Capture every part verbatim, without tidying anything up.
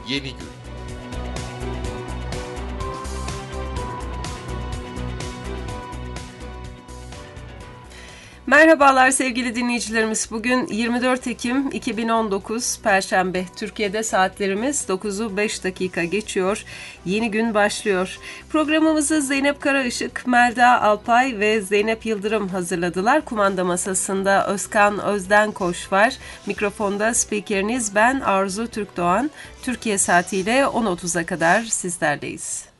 yeni gün. Merhabalar sevgili dinleyicilerimiz. Bugün yirmi dört Ekim iki bin on dokuz Perşembe. Türkiye'de saatlerimiz dokuzu beş dakika geçiyor. Yeni gün başlıyor. Programımızı Zeynep Karaışık, Melda Alpay ve Zeynep Yıldırım hazırladılar. Kumanda masasında Özkan Özdenkoş var. Mikrofonda spikeriniz ben Arzu Türkdoğan. Türkiye saatiyle on otuza kadar sizlerleyiz.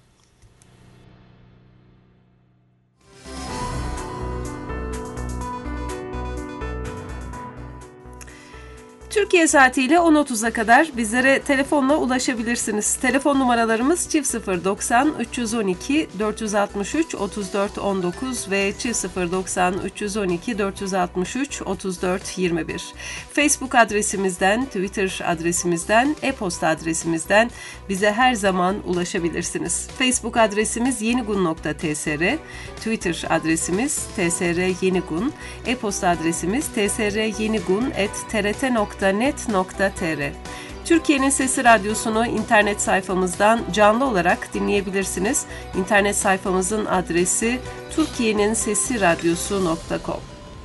Türkiye saatiyle on otuza kadar bizlere telefonla ulaşabilirsiniz. Telefon numaralarımız çift sıfır doksan üç yüz on iki dört yüz altmış üç otuz dört on dokuz ve çift sıfır doksan üç yüz on iki dört yüz altmış üç otuz dört yirmi bir. Facebook adresimizden, Twitter adresimizden, e-posta adresimizden bize her zaman ulaşabilirsiniz. Facebook adresimiz yenigun nokta tsr, Twitter adresimiz tsryenigun, e-posta adresimiz tsryenigun at trt nokta net nokta tr. Türkiye'nin Sesi Radyosu'nu internet sayfamızdan canlı olarak dinleyebilirsiniz. İnternet sayfamızın adresi türkiyenin sesi radyosu nokta com.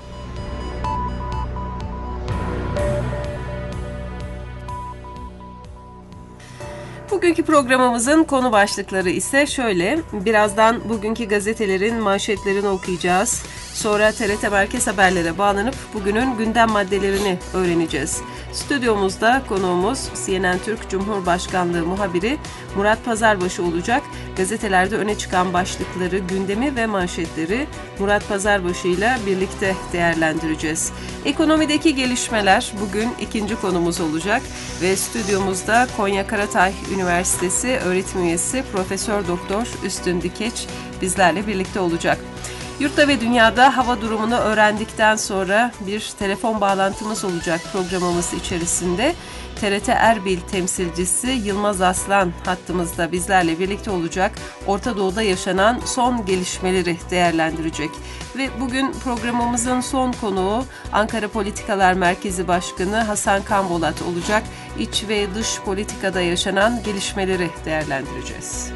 Bugünkü programımızın konu başlıkları ise şöyle. Birazdan bugünkü gazetelerin manşetlerini okuyacağız. Sonra T R T Merkez Haberler'e bağlanıp bugünün gündem maddelerini öğreneceğiz. Stüdyomuzda konuğumuz C N N Türk Cumhurbaşkanlığı muhabiri Murat Pazarbaşı olacak. Gazetelerde öne çıkan başlıkları, gündemi ve manşetleri Murat Pazarbaşı ile birlikte değerlendireceğiz. Ekonomideki gelişmeler bugün ikinci konumuz olacak ve stüdyomuzda Konya Karatay Üniversitesi öğretim üyesi Profesör Doktor Üstün Dikeç bizlerle birlikte olacak. Yurtta ve dünyada hava durumunu öğrendikten sonra bir telefon bağlantımız olacak programımız içerisinde. T R T Erbil temsilcisi Yılmaz Aslan hattımızda bizlerle birlikte olacak. Orta Doğu'da yaşanan son gelişmeleri değerlendirecek. Ve bugün programımızın son konuğu Ankara Politikalar Merkezi Başkanı Hasan Kanbolat olacak. İç ve dış politikada yaşanan gelişmeleri değerlendireceğiz.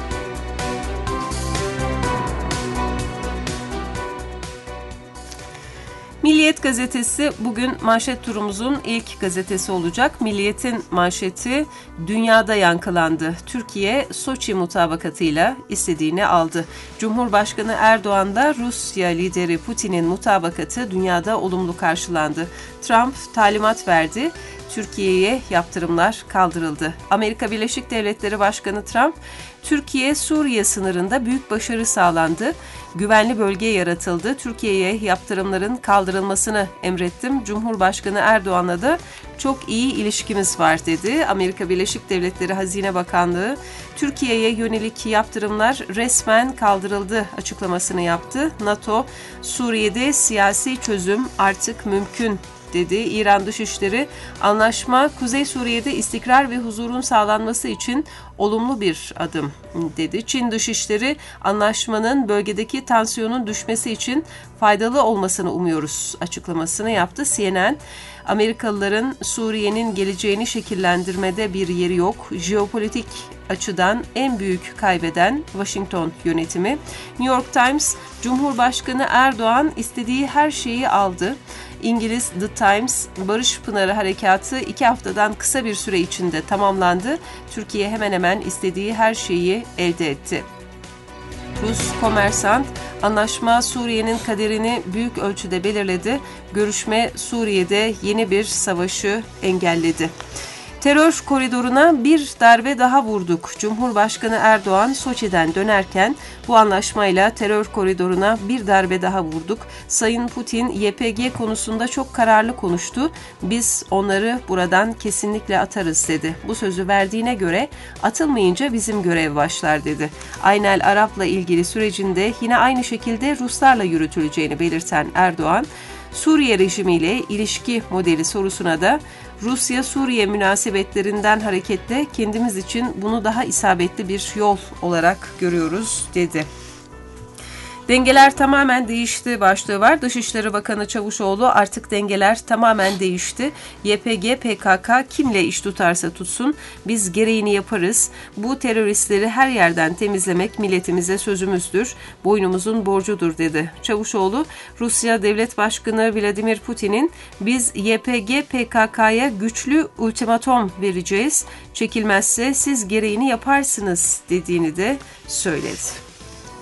Milliyet gazetesi bugün manşet turumuzun ilk gazetesi olacak. Milliyet'in manşeti dünyada yankılandı. Türkiye Soçi mutabakatıyla istediğini aldı. Cumhurbaşkanı Erdoğan da Rusya lideri Putin'in mutabakatı dünyada olumlu karşılandı. Trump talimat verdi. Türkiye'ye yaptırımlar kaldırıldı. Amerika Birleşik Devletleri Başkanı Trump, Türkiye Suriye sınırında büyük başarı sağlandı. Güvenli bölge yaratıldı. Türkiye'ye yaptırımların kaldırılmasını emrettim. Cumhurbaşkanı Erdoğan'la da çok iyi ilişkimiz var dedi. Amerika Birleşik Devletleri Hazine Bakanlığı Türkiye'ye yönelik yaptırımlar resmen kaldırıldı açıklamasını yaptı. NATO, Suriye'de siyasi çözüm artık mümkün dedi. İran Dışişleri, anlaşma Kuzey Suriye'de istikrar ve huzurun sağlanması için olumlu bir adım dedi. Çin Dışişleri, anlaşmanın bölgedeki tansiyonun düşmesi için faydalı olmasını umuyoruz açıklamasını yaptı. C N N, Amerikalıların Suriye'nin geleceğini şekillendirmede bir yeri yok. Jeopolitik açıdan en büyük kaybeden Washington yönetimi. New York Times, Cumhurbaşkanı Erdoğan istediği her şeyi aldı. İngiliz The Times, Barış Pınarı Harekatı iki haftadan kısa bir süre içinde tamamlandı. Türkiye hemen hemen istediği her şeyi elde etti. Rus Kommersant, anlaşma Suriye'nin kaderini büyük ölçüde belirledi. Görüşme Suriye'de yeni bir savaşı engelledi. Terör koridoruna bir darbe daha vurduk. Cumhurbaşkanı Erdoğan Soçi'den dönerken bu anlaşmayla terör koridoruna bir darbe daha vurduk. Sayın Putin Y P G konusunda çok kararlı konuştu. Biz onları buradan kesinlikle atarız dedi. Bu sözü verdiğine göre atılmayınca bizim görev başlar dedi. Aynel Arap'la ilgili sürecinde yine aynı şekilde Ruslarla yürütüleceğini belirten Erdoğan, Suriye rejimiyle ilişki modeli sorusuna da Rusya-Suriye münasebetlerinden hareketle kendimiz için bunu daha isabetli bir yol olarak görüyoruz dedi. Dengeler tamamen değişti başlığı var. Dışişleri Bakanı Çavuşoğlu artık dengeler tamamen değişti. Y P G P K K kimle iş tutarsa tutsun biz gereğini yaparız. Bu teröristleri her yerden temizlemek milletimize sözümüzdür. Boynumuzun borcudur dedi. Çavuşoğlu Rusya Devlet Başkanı Vladimir Putin'in biz Y P G P K K'ya güçlü ultimatom vereceğiz. Çekilmezse siz gereğini yaparsınız dediğini de söyledi.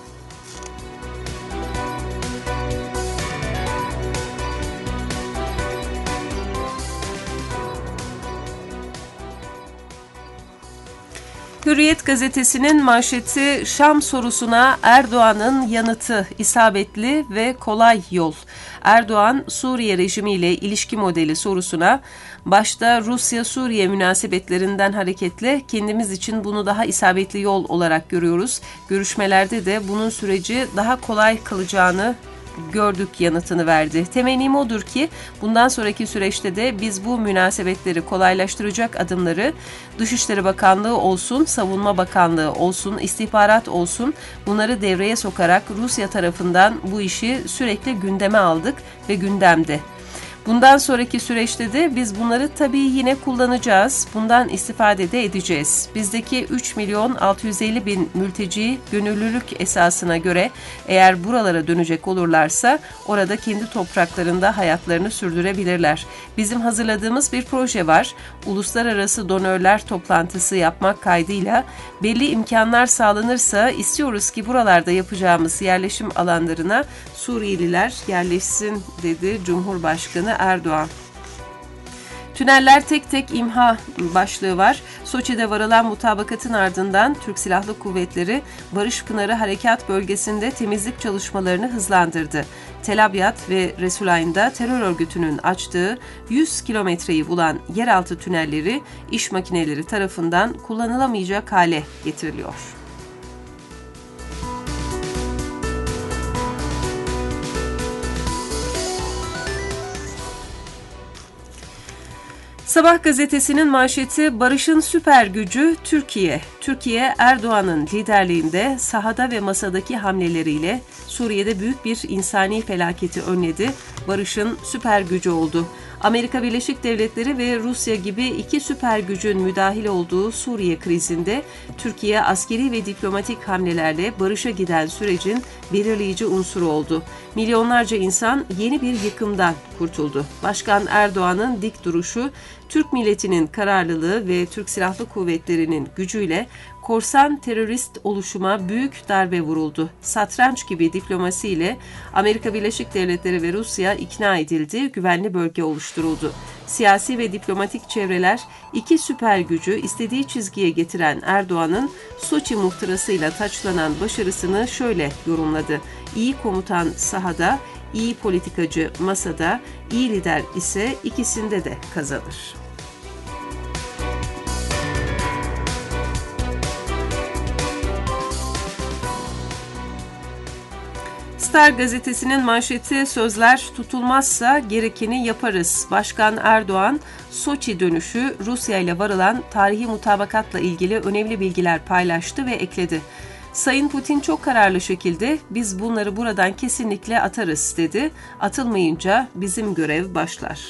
Hürriyet gazetesinin manşeti Şam sorusuna Erdoğan'ın yanıtı isabetli ve kolay yol. Erdoğan Suriye rejimiyle ilişki modeli sorusuna başta Rusya-Suriye münasebetlerinden hareketle kendimiz için bunu daha isabetli yol olarak görüyoruz. Görüşmelerde de bunun süreci daha kolay kılacağını gördük yanıtını verdi. Temennim odur ki bundan sonraki süreçte de biz bu münasebetleri kolaylaştıracak adımları Dışişleri Bakanlığı olsun, Savunma Bakanlığı olsun, istihbarat olsun bunları devreye sokarak Rusya tarafından bu işi sürekli gündeme aldık ve gündemde. Bundan sonraki süreçte de biz bunları tabii yine kullanacağız. Bundan istifade de edeceğiz. Bizdeki üç milyon altı yüz elli bin mülteci gönüllülük esasına göre eğer buralara dönecek olurlarsa orada kendi topraklarında hayatlarını sürdürebilirler. Bizim hazırladığımız bir proje var. Uluslararası donörler toplantısı yapmak kaydıyla belli imkanlar sağlanırsa istiyoruz ki buralarda yapacağımız yerleşim alanlarına Suriyeliler yerleşsin dedi Cumhurbaşkanı Erdoğan. Tüneller tek tek imha başlığı var. Soçi'de varılan mutabakatın ardından Türk Silahlı Kuvvetleri Barış Pınarı Harekat Bölgesi'nde temizlik çalışmalarını hızlandırdı. Tel Abyad ve Resulayn'da terör örgütünün açtığı yüz kilometreyi bulan yeraltı tünelleri iş makineleri tarafından kullanılamayacak hale getiriliyor. Sabah gazetesinin manşeti Barış'ın süper gücü Türkiye. Türkiye Erdoğan'ın liderliğinde sahada ve masadaki hamleleriyle Suriye'de büyük bir insani felaketi önledi. Barış'ın süper gücü oldu. Amerika Birleşik Devletleri ve Rusya gibi iki süper gücün müdahil olduğu Suriye krizinde Türkiye askeri ve diplomatik hamlelerle barışa giden sürecin belirleyici unsuru oldu. Milyonlarca insan yeni bir yıkımdan kurtuldu. Başkan Erdoğan'ın dik duruşu, Türk milletinin kararlılığı ve Türk Silahlı Kuvvetleri'nin gücüyle korsan terörist oluşuma büyük darbe vuruldu. Satranç gibi diplomasiyle Amerika Birleşik Devletleri ve Rusya ikna edildi, güvenli bölge oluşturuldu. Siyasi ve diplomatik çevreler iki süper gücü istediği çizgiye getiren Erdoğan'ın Soçi muhtırasıyla taçlanan başarısını şöyle yorumladı. İyi komutan sahada, iyi politikacı masada, iyi lider ise ikisinde de kazanır. Star gazetesinin manşeti sözler tutulmazsa gerekeni yaparız. Başkan Erdoğan, Soçi dönüşü Rusya ile varılan tarihi mutabakatla ilgili önemli bilgiler paylaştı ve ekledi. Sayın Putin çok kararlı şekilde biz bunları buradan kesinlikle atarız dedi. Atılmayınca bizim görev başlar.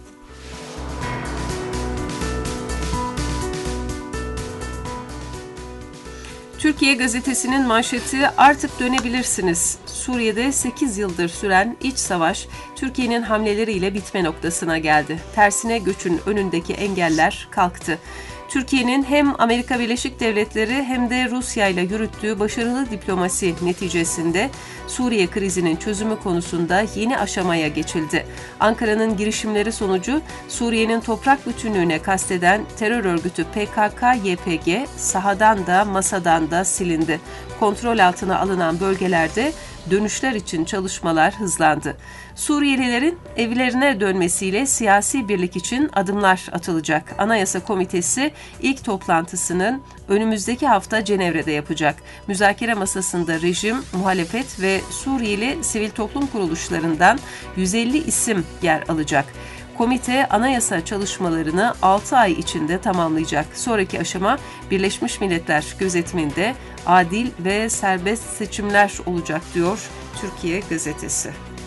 Türkiye gazetesinin manşeti artık dönebilirsiniz. Suriye'de sekiz yıldır süren iç savaş Türkiye'nin hamleleriyle bitme noktasına geldi. Tersine göçün önündeki engeller kalktı. Türkiye'nin hem Amerika Birleşik Devletleri hem de Rusya ile yürüttüğü başarılı diplomasi neticesinde Suriye krizinin çözümü konusunda yeni aşamaya geçildi. Ankara'nın girişimleri sonucu Suriye'nin toprak bütünlüğüne kasteden terör örgütü P K K Y P G sahadan da masadan da silindi. Kontrol altına alınan bölgelerde dönüşler için çalışmalar hızlandı. Suriyelilerin evlerine dönmesiyle siyasi birlik için adımlar atılacak. Anayasa Komitesi ilk toplantısının önümüzdeki hafta Cenevre'de yapacak. Müzakere masasında rejim, muhalefet ve Suriyeli sivil toplum kuruluşlarından yüz elli isim yer alacak. Komite anayasa çalışmalarını altı ay içinde tamamlayacak. Sonraki aşama Birleşmiş Milletler gözetiminde adil ve serbest seçimler olacak diyor Türkiye Gazetesi.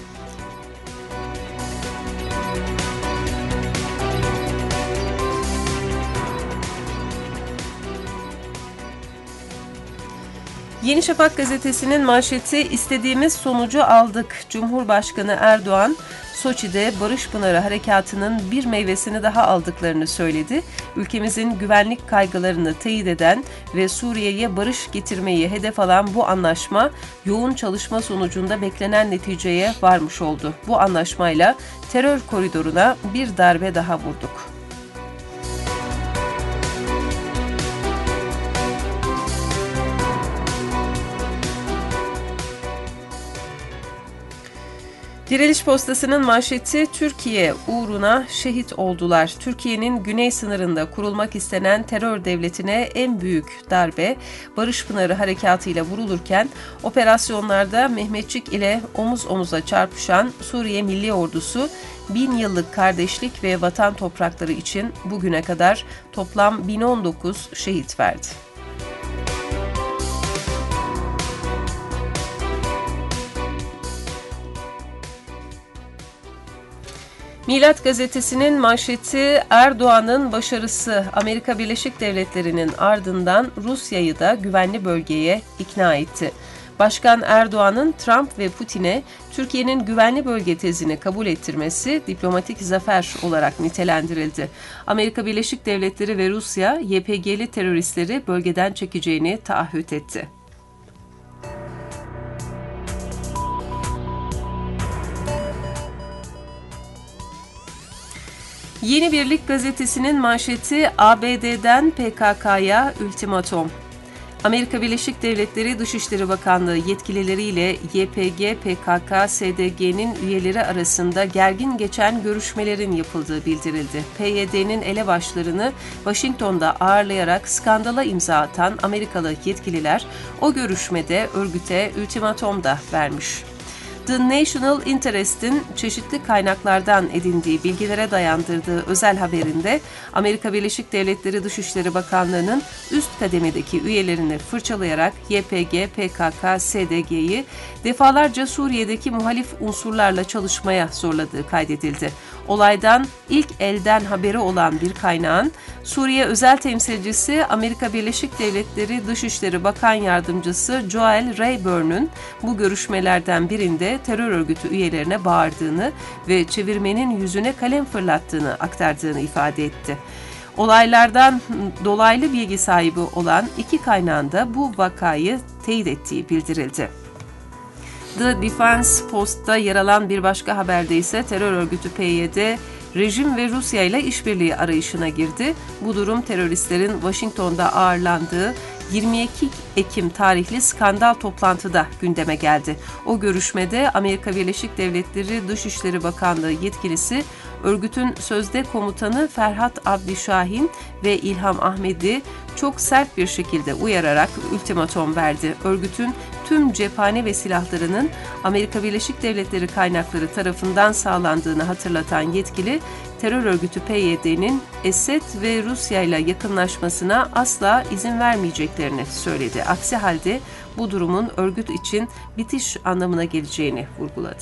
Yeni Şafak gazetesinin manşeti istediğimiz sonucu aldık. Cumhurbaşkanı Erdoğan, Soçi'de Barış Pınarı Harekatı'nın bir meyvesini daha aldıklarını söyledi. Ülkemizin güvenlik kaygılarını teyit eden ve Suriye'ye barış getirmeyi hedef alan bu anlaşma, yoğun çalışma sonucunda beklenen neticeye varmış oldu. Bu anlaşmayla terör koridoruna bir darbe daha vurduk. Diriliş Postası'nın manşeti Türkiye uğruna şehit oldular. Türkiye'nin güney sınırında kurulmak istenen terör devletine en büyük darbe Barış Pınarı Harekatı ile vurulurken operasyonlarda Mehmetçik ile omuz omuza çarpışan Suriye Milli Ordusu bin yıllık kardeşlik ve vatan toprakları için bugüne kadar toplam bin on dokuz şehit verdi. Milat gazetesinin manşeti Erdoğan'ın başarısı Amerika Birleşik Devletleri'nin ardından Rusya'yı da güvenli bölgeye ikna etti. Başkan Erdoğan'ın Trump ve Putin'e Türkiye'nin güvenli bölge tezini kabul ettirmesi diplomatik zafer olarak nitelendirildi. Amerika Birleşik Devletleri ve Rusya Y P G'li teröristleri bölgeden çekeceğini taahhüt etti. Yeni Birlik gazetesinin manşeti A B D'den P K K'ya ultimatom. Amerika Birleşik Devletleri Dışişleri Bakanlığı yetkilileriyle Y P G P K K S D G'nin üyeleri arasında gergin geçen görüşmelerin yapıldığı bildirildi. P Y D'nin elebaşlarını Washington'da ağırlayarak skandala imza atan Amerikalı yetkililer o görüşmede örgüte ultimatom da vermiş. The National Interest'in çeşitli kaynaklardan edindiği bilgilere dayandırdığı özel haberinde Amerika Birleşik Devletleri Dışişleri Bakanlığı'nın üst kademedeki üyelerini fırçalayarak Y P G P K K S D G'yi defalarca Suriye'deki muhalif unsurlarla çalışmaya zorladığı kaydedildi. Olaydan ilk elden haberi olan bir kaynağın Suriye özel temsilcisi Amerika Birleşik Devletleri Dışişleri Bakan Yardımcısı Joel Rayburn'un bu görüşmelerden birinde terör örgütü üyelerine bağırdığını ve çevirmenin yüzüne kalem fırlattığını aktardığını ifade etti. Olaylardan dolaylı bilgi sahibi olan iki kaynağın da bu vakayı teyit ettiği bildirildi. The Defense Post'ta yer alan bir başka haberde ise terör örgütü P Y D, rejim ve Rusya ile işbirliği arayışına girdi. Bu durum teröristlerin Washington'da ağırlandığı yirmi iki Ekim tarihli skandal toplantıda gündeme geldi. O görüşmede Amerika Birleşik Devletleri Dışişleri Bakanlığı yetkilisi örgütün sözde komutanı Ferhat Abdişahin ve İlham Ahmedi çok sert bir şekilde uyararak ultimatom verdi. Örgütün tüm cephane ve silahlarının Amerika Birleşik Devletleri kaynakları tarafından sağlandığını hatırlatan yetkili, terör örgütü P Y D'nin Esed ve Rusya ile yakınlaşmasına asla izin vermeyeceklerini söyledi. Aksi halde bu durumun örgüt için bitiş anlamına geleceğini vurguladı.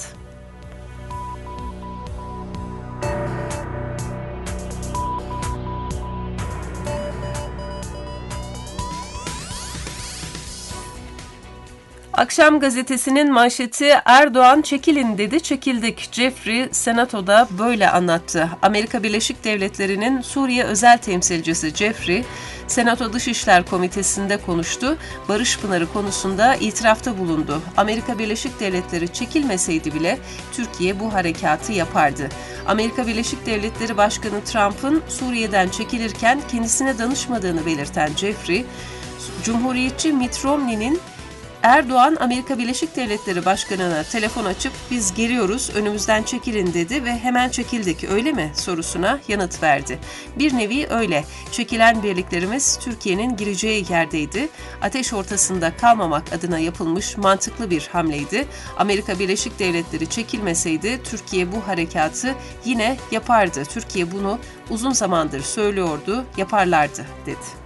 Akşam gazetesinin manşeti Erdoğan çekilin dedi, çekildik. Jeffrey Senato'da böyle anlattı. Amerika Birleşik Devletleri'nin Suriye özel temsilcisi Jeffrey, Senato Dışişler Komitesi'nde konuştu. Barış Pınarı konusunda itirafta bulundu. Amerika Birleşik Devletleri çekilmeseydi bile Türkiye bu harekatı yapardı. Amerika Birleşik Devletleri Başkanı Trump'ın Suriye'den çekilirken kendisine danışmadığını belirten Jeffrey, Cumhuriyetçi Mitt Romney'nin Erdoğan, Amerika Birleşik Devletleri Başkanı'na telefon açıp biz geliyoruz, önümüzden çekilin dedi ve hemen çekildik, öyle mi sorusuna yanıt verdi. Bir nevi öyle. Çekilen birliklerimiz Türkiye'nin gireceği yerdeydi. Ateş ortasında kalmamak adına yapılmış mantıklı bir hamleydi. Amerika Birleşik Devletleri çekilmeseydi Türkiye bu harekatı yine yapardı. Türkiye bunu uzun zamandır söylüyordu, yaparlardı dedi.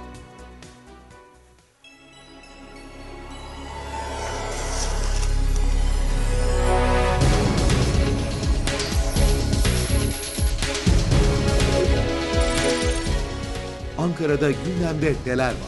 Ankara'da gündemde neler var?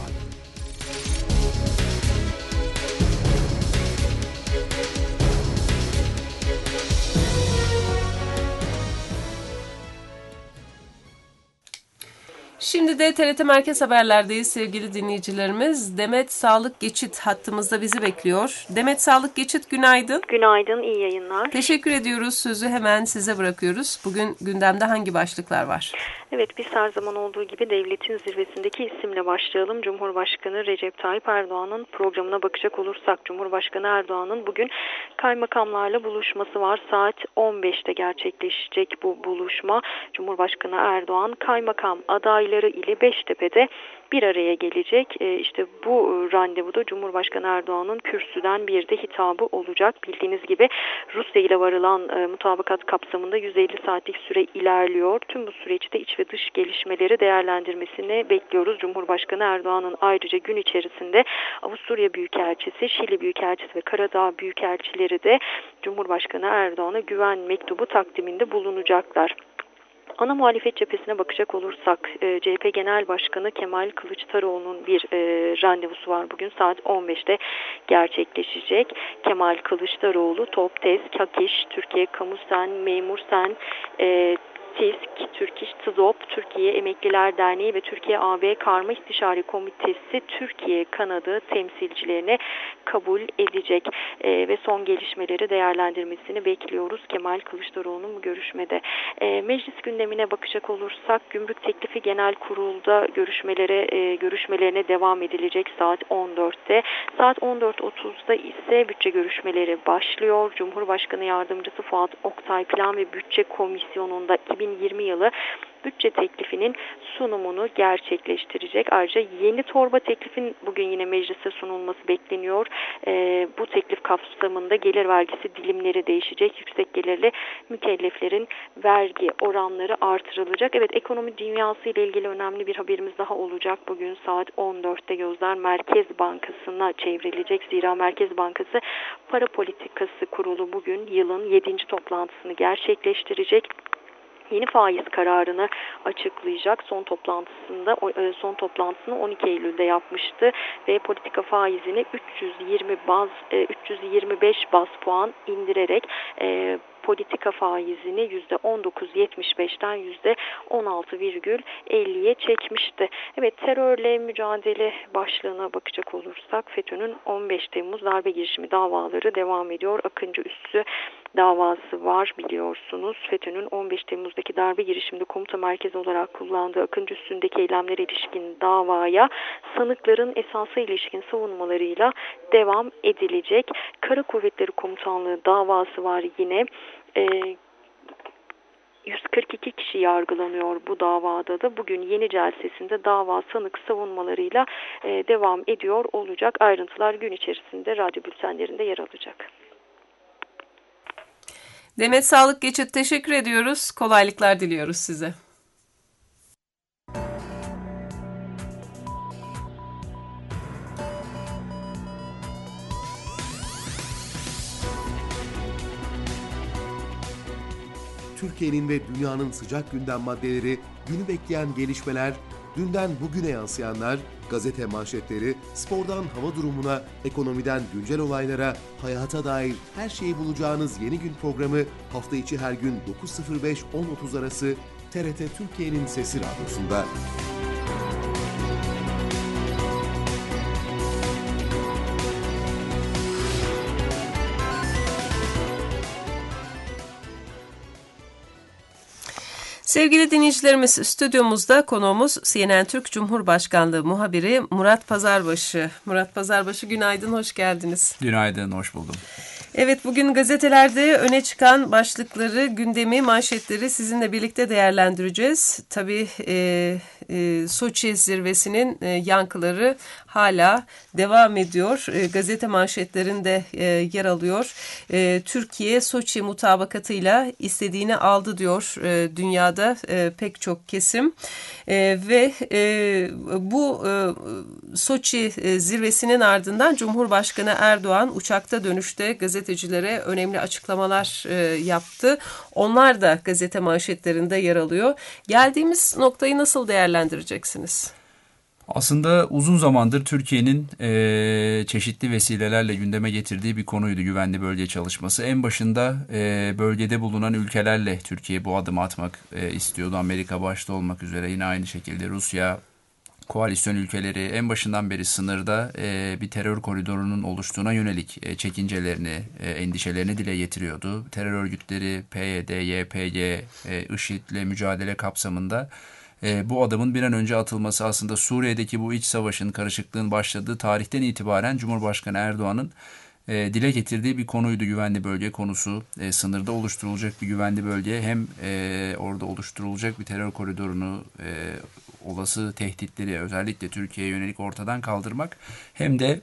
Şimdi de T R T Merkez Haberler'deyiz sevgili dinleyicilerimiz. Demet Sağlık Geçit hattımızda bizi bekliyor. Demet Sağlık Geçit, günaydın. Günaydın, iyi yayınlar. Teşekkür ediyoruz. Sözü hemen size bırakıyoruz. Bugün gündemde hangi başlıklar var? Evet, biz her zaman olduğu gibi devletin zirvesindeki isimle başlayalım. Cumhurbaşkanı Recep Tayyip Erdoğan'ın programına bakacak olursak, Cumhurbaşkanı Erdoğan'ın bugün kaymakamlarla buluşması var. Saat on beşte gerçekleşecek bu buluşma. Cumhurbaşkanı Erdoğan kaymakam adayları ile Beştepe'de bir araya gelecek. E, işte bu randevuda Cumhurbaşkanı Erdoğan'ın kürsüden bir de hitabı olacak. Bildiğiniz gibi Rusya ile varılan e, mutabakat kapsamında yüz elli saatlik süre ilerliyor. Tüm bu süreçte iç ve dış gelişmeleri değerlendirmesini bekliyoruz. Cumhurbaşkanı Erdoğan'ın ayrıca gün içerisinde Avusturya Büyükelçisi, Şili Büyükelçisi ve Karadağ Büyükelçileri de Cumhurbaşkanı Erdoğan'a güven mektubu takdiminde bulunacaklar. Ana muhalefet cephesine bakacak olursak e, C H P Genel Başkanı Kemal Kılıçdaroğlu'nun bir e, randevusu var bugün saat on beşte gerçekleşecek. Kemal Kılıçdaroğlu, TOPTEZ, KAKİŞ, Türkiye Kamusen, Memursen, e, TİSK, Türk İş, TİZOP, Türkiye Emekliler Derneği ve Türkiye A B Karma İstişare Komitesi Türkiye kanadı temsilcilerine kabul edecek e, ve son gelişmeleri değerlendirmesini bekliyoruz Kemal Kılıçdaroğlu'nun bu görüşmede. E, meclis gündemine bakacak olursak Gümrük Teklifi Genel Kurul'da görüşmelere e, görüşmelerine devam edilecek saat on dörtte. Saat on dört otuzda ise bütçe görüşmeleri başlıyor. Cumhurbaşkanı Yardımcısı Fuat Oktay Plan ve Bütçe Komisyonu'nda iki bin yirmi yılı bütçe teklifinin sunumunu gerçekleştirecek. Ayrıca yeni torba teklifin bugün yine meclise sunulması bekleniyor. Ee, bu teklif kapsamında gelir vergisi dilimleri değişecek. Yüksek gelirli mükelleflerin vergi oranları artırılacak. Evet, ekonomi dünyası ile ilgili önemli bir haberimiz daha olacak. Bugün saat on dörtte gözler Merkez Bankası'na çevrilecek. Zira Merkez Bankası Para Politikası Kurulu bugün yılın yedinci toplantısını gerçekleştirecek. Yeni faiz kararını açıklayacak. Son toplantısında son toplantısını on iki Eylül'de yapmıştı ve politika faizini üç yüz yirmi baz üç yüz yirmi beş baz puan indirerek e, politika faizini yüzde on dokuz virgül yetmiş beşten yüzde on altı virgül elliye çekmişti. Evet, terörle mücadele başlığına bakacak olursak FETÖ'nün on beş Temmuz darbe girişimi davaları devam ediyor. Akıncı Üssü davası var biliyorsunuz. FETÖ'nün on beş Temmuz'daki darbe girişiminde komuta merkezi olarak kullandığı Akıncı Üssü'ndeki eylemlere ilişkin davaya sanıkların esasa ilişkin savunmalarıyla devam edilecek. Kara Kuvvetleri Komutanlığı davası var yine. Ee, yüz kırk iki kişi yargılanıyor bu davada da. Bugün yeni celsesinde dava sanık savunmalarıyla e, devam ediyor olacak. Ayrıntılar gün içerisinde radyo bültenlerinde yer alacak. Demet Sağlık Geçit, teşekkür ediyoruz. Kolaylıklar diliyoruz size. Türkiye'nin ve dünyanın sıcak gündem maddeleri, günü bekleyen gelişmeler, dünden bugüne yansıyanlar, gazete manşetleri, spordan hava durumuna, ekonomiden güncel olaylara, hayata dair her şeyi bulacağınız Yeni Gün programı hafta içi her gün dokuz sıfır beş on otuz arası T R T Türkiye'nin Sesi Radyosu'nda. Sevgili dinleyicilerimiz, stüdyomuzda konuğumuz C N N Türk Cumhurbaşkanlığı muhabiri Murat Pazarbaşı. Murat Pazarbaşı, günaydın, hoş geldiniz. Günaydın, hoş buldum. Evet, bugün gazetelerde öne çıkan başlıkları, gündemi, manşetleri sizinle birlikte değerlendireceğiz. Tabii e, e, Soçi zirvesinin e, yankıları hala devam ediyor. E, gazete manşetlerinde e, yer alıyor. E, Türkiye Soçi mutabakatıyla istediğini aldı diyor e, dünyada e, pek çok kesim. E, ve e, bu e, Soçi e, zirvesinin ardından Cumhurbaşkanı Erdoğan uçakta dönüşte gazetecilere önemli açıklamalar e, yaptı. Onlar da gazete manşetlerinde yer alıyor. Geldiğimiz noktayı nasıl değerlendireceksiniz? Aslında uzun zamandır Türkiye'nin e, çeşitli vesilelerle gündeme getirdiği bir konuydu güvenli bölge çalışması. En başında e, bölgede bulunan ülkelerle Türkiye bu adımı atmak e, istiyordu. Amerika başta olmak üzere, yine aynı şekilde Rusya, koalisyon ülkeleri en başından beri sınırda e, bir terör koridorunun oluştuğuna yönelik e, çekincelerini, e, endişelerini dile getiriyordu. Terör örgütleri P Y D, Y P G, e, IŞİD'le mücadele kapsamında E, bu adımın bir an önce atılması, aslında Suriye'deki bu iç savaşın, karışıklığın başladığı tarihten itibaren Cumhurbaşkanı Erdoğan'ın e, dile getirdiği bir konuydu güvenli bölge konusu. E, sınırda oluşturulacak bir güvenli bölge, hem e, orada oluşturulacak bir terör koridorunu, e, olası tehditleri özellikle Türkiye'ye yönelik ortadan kaldırmak, hem de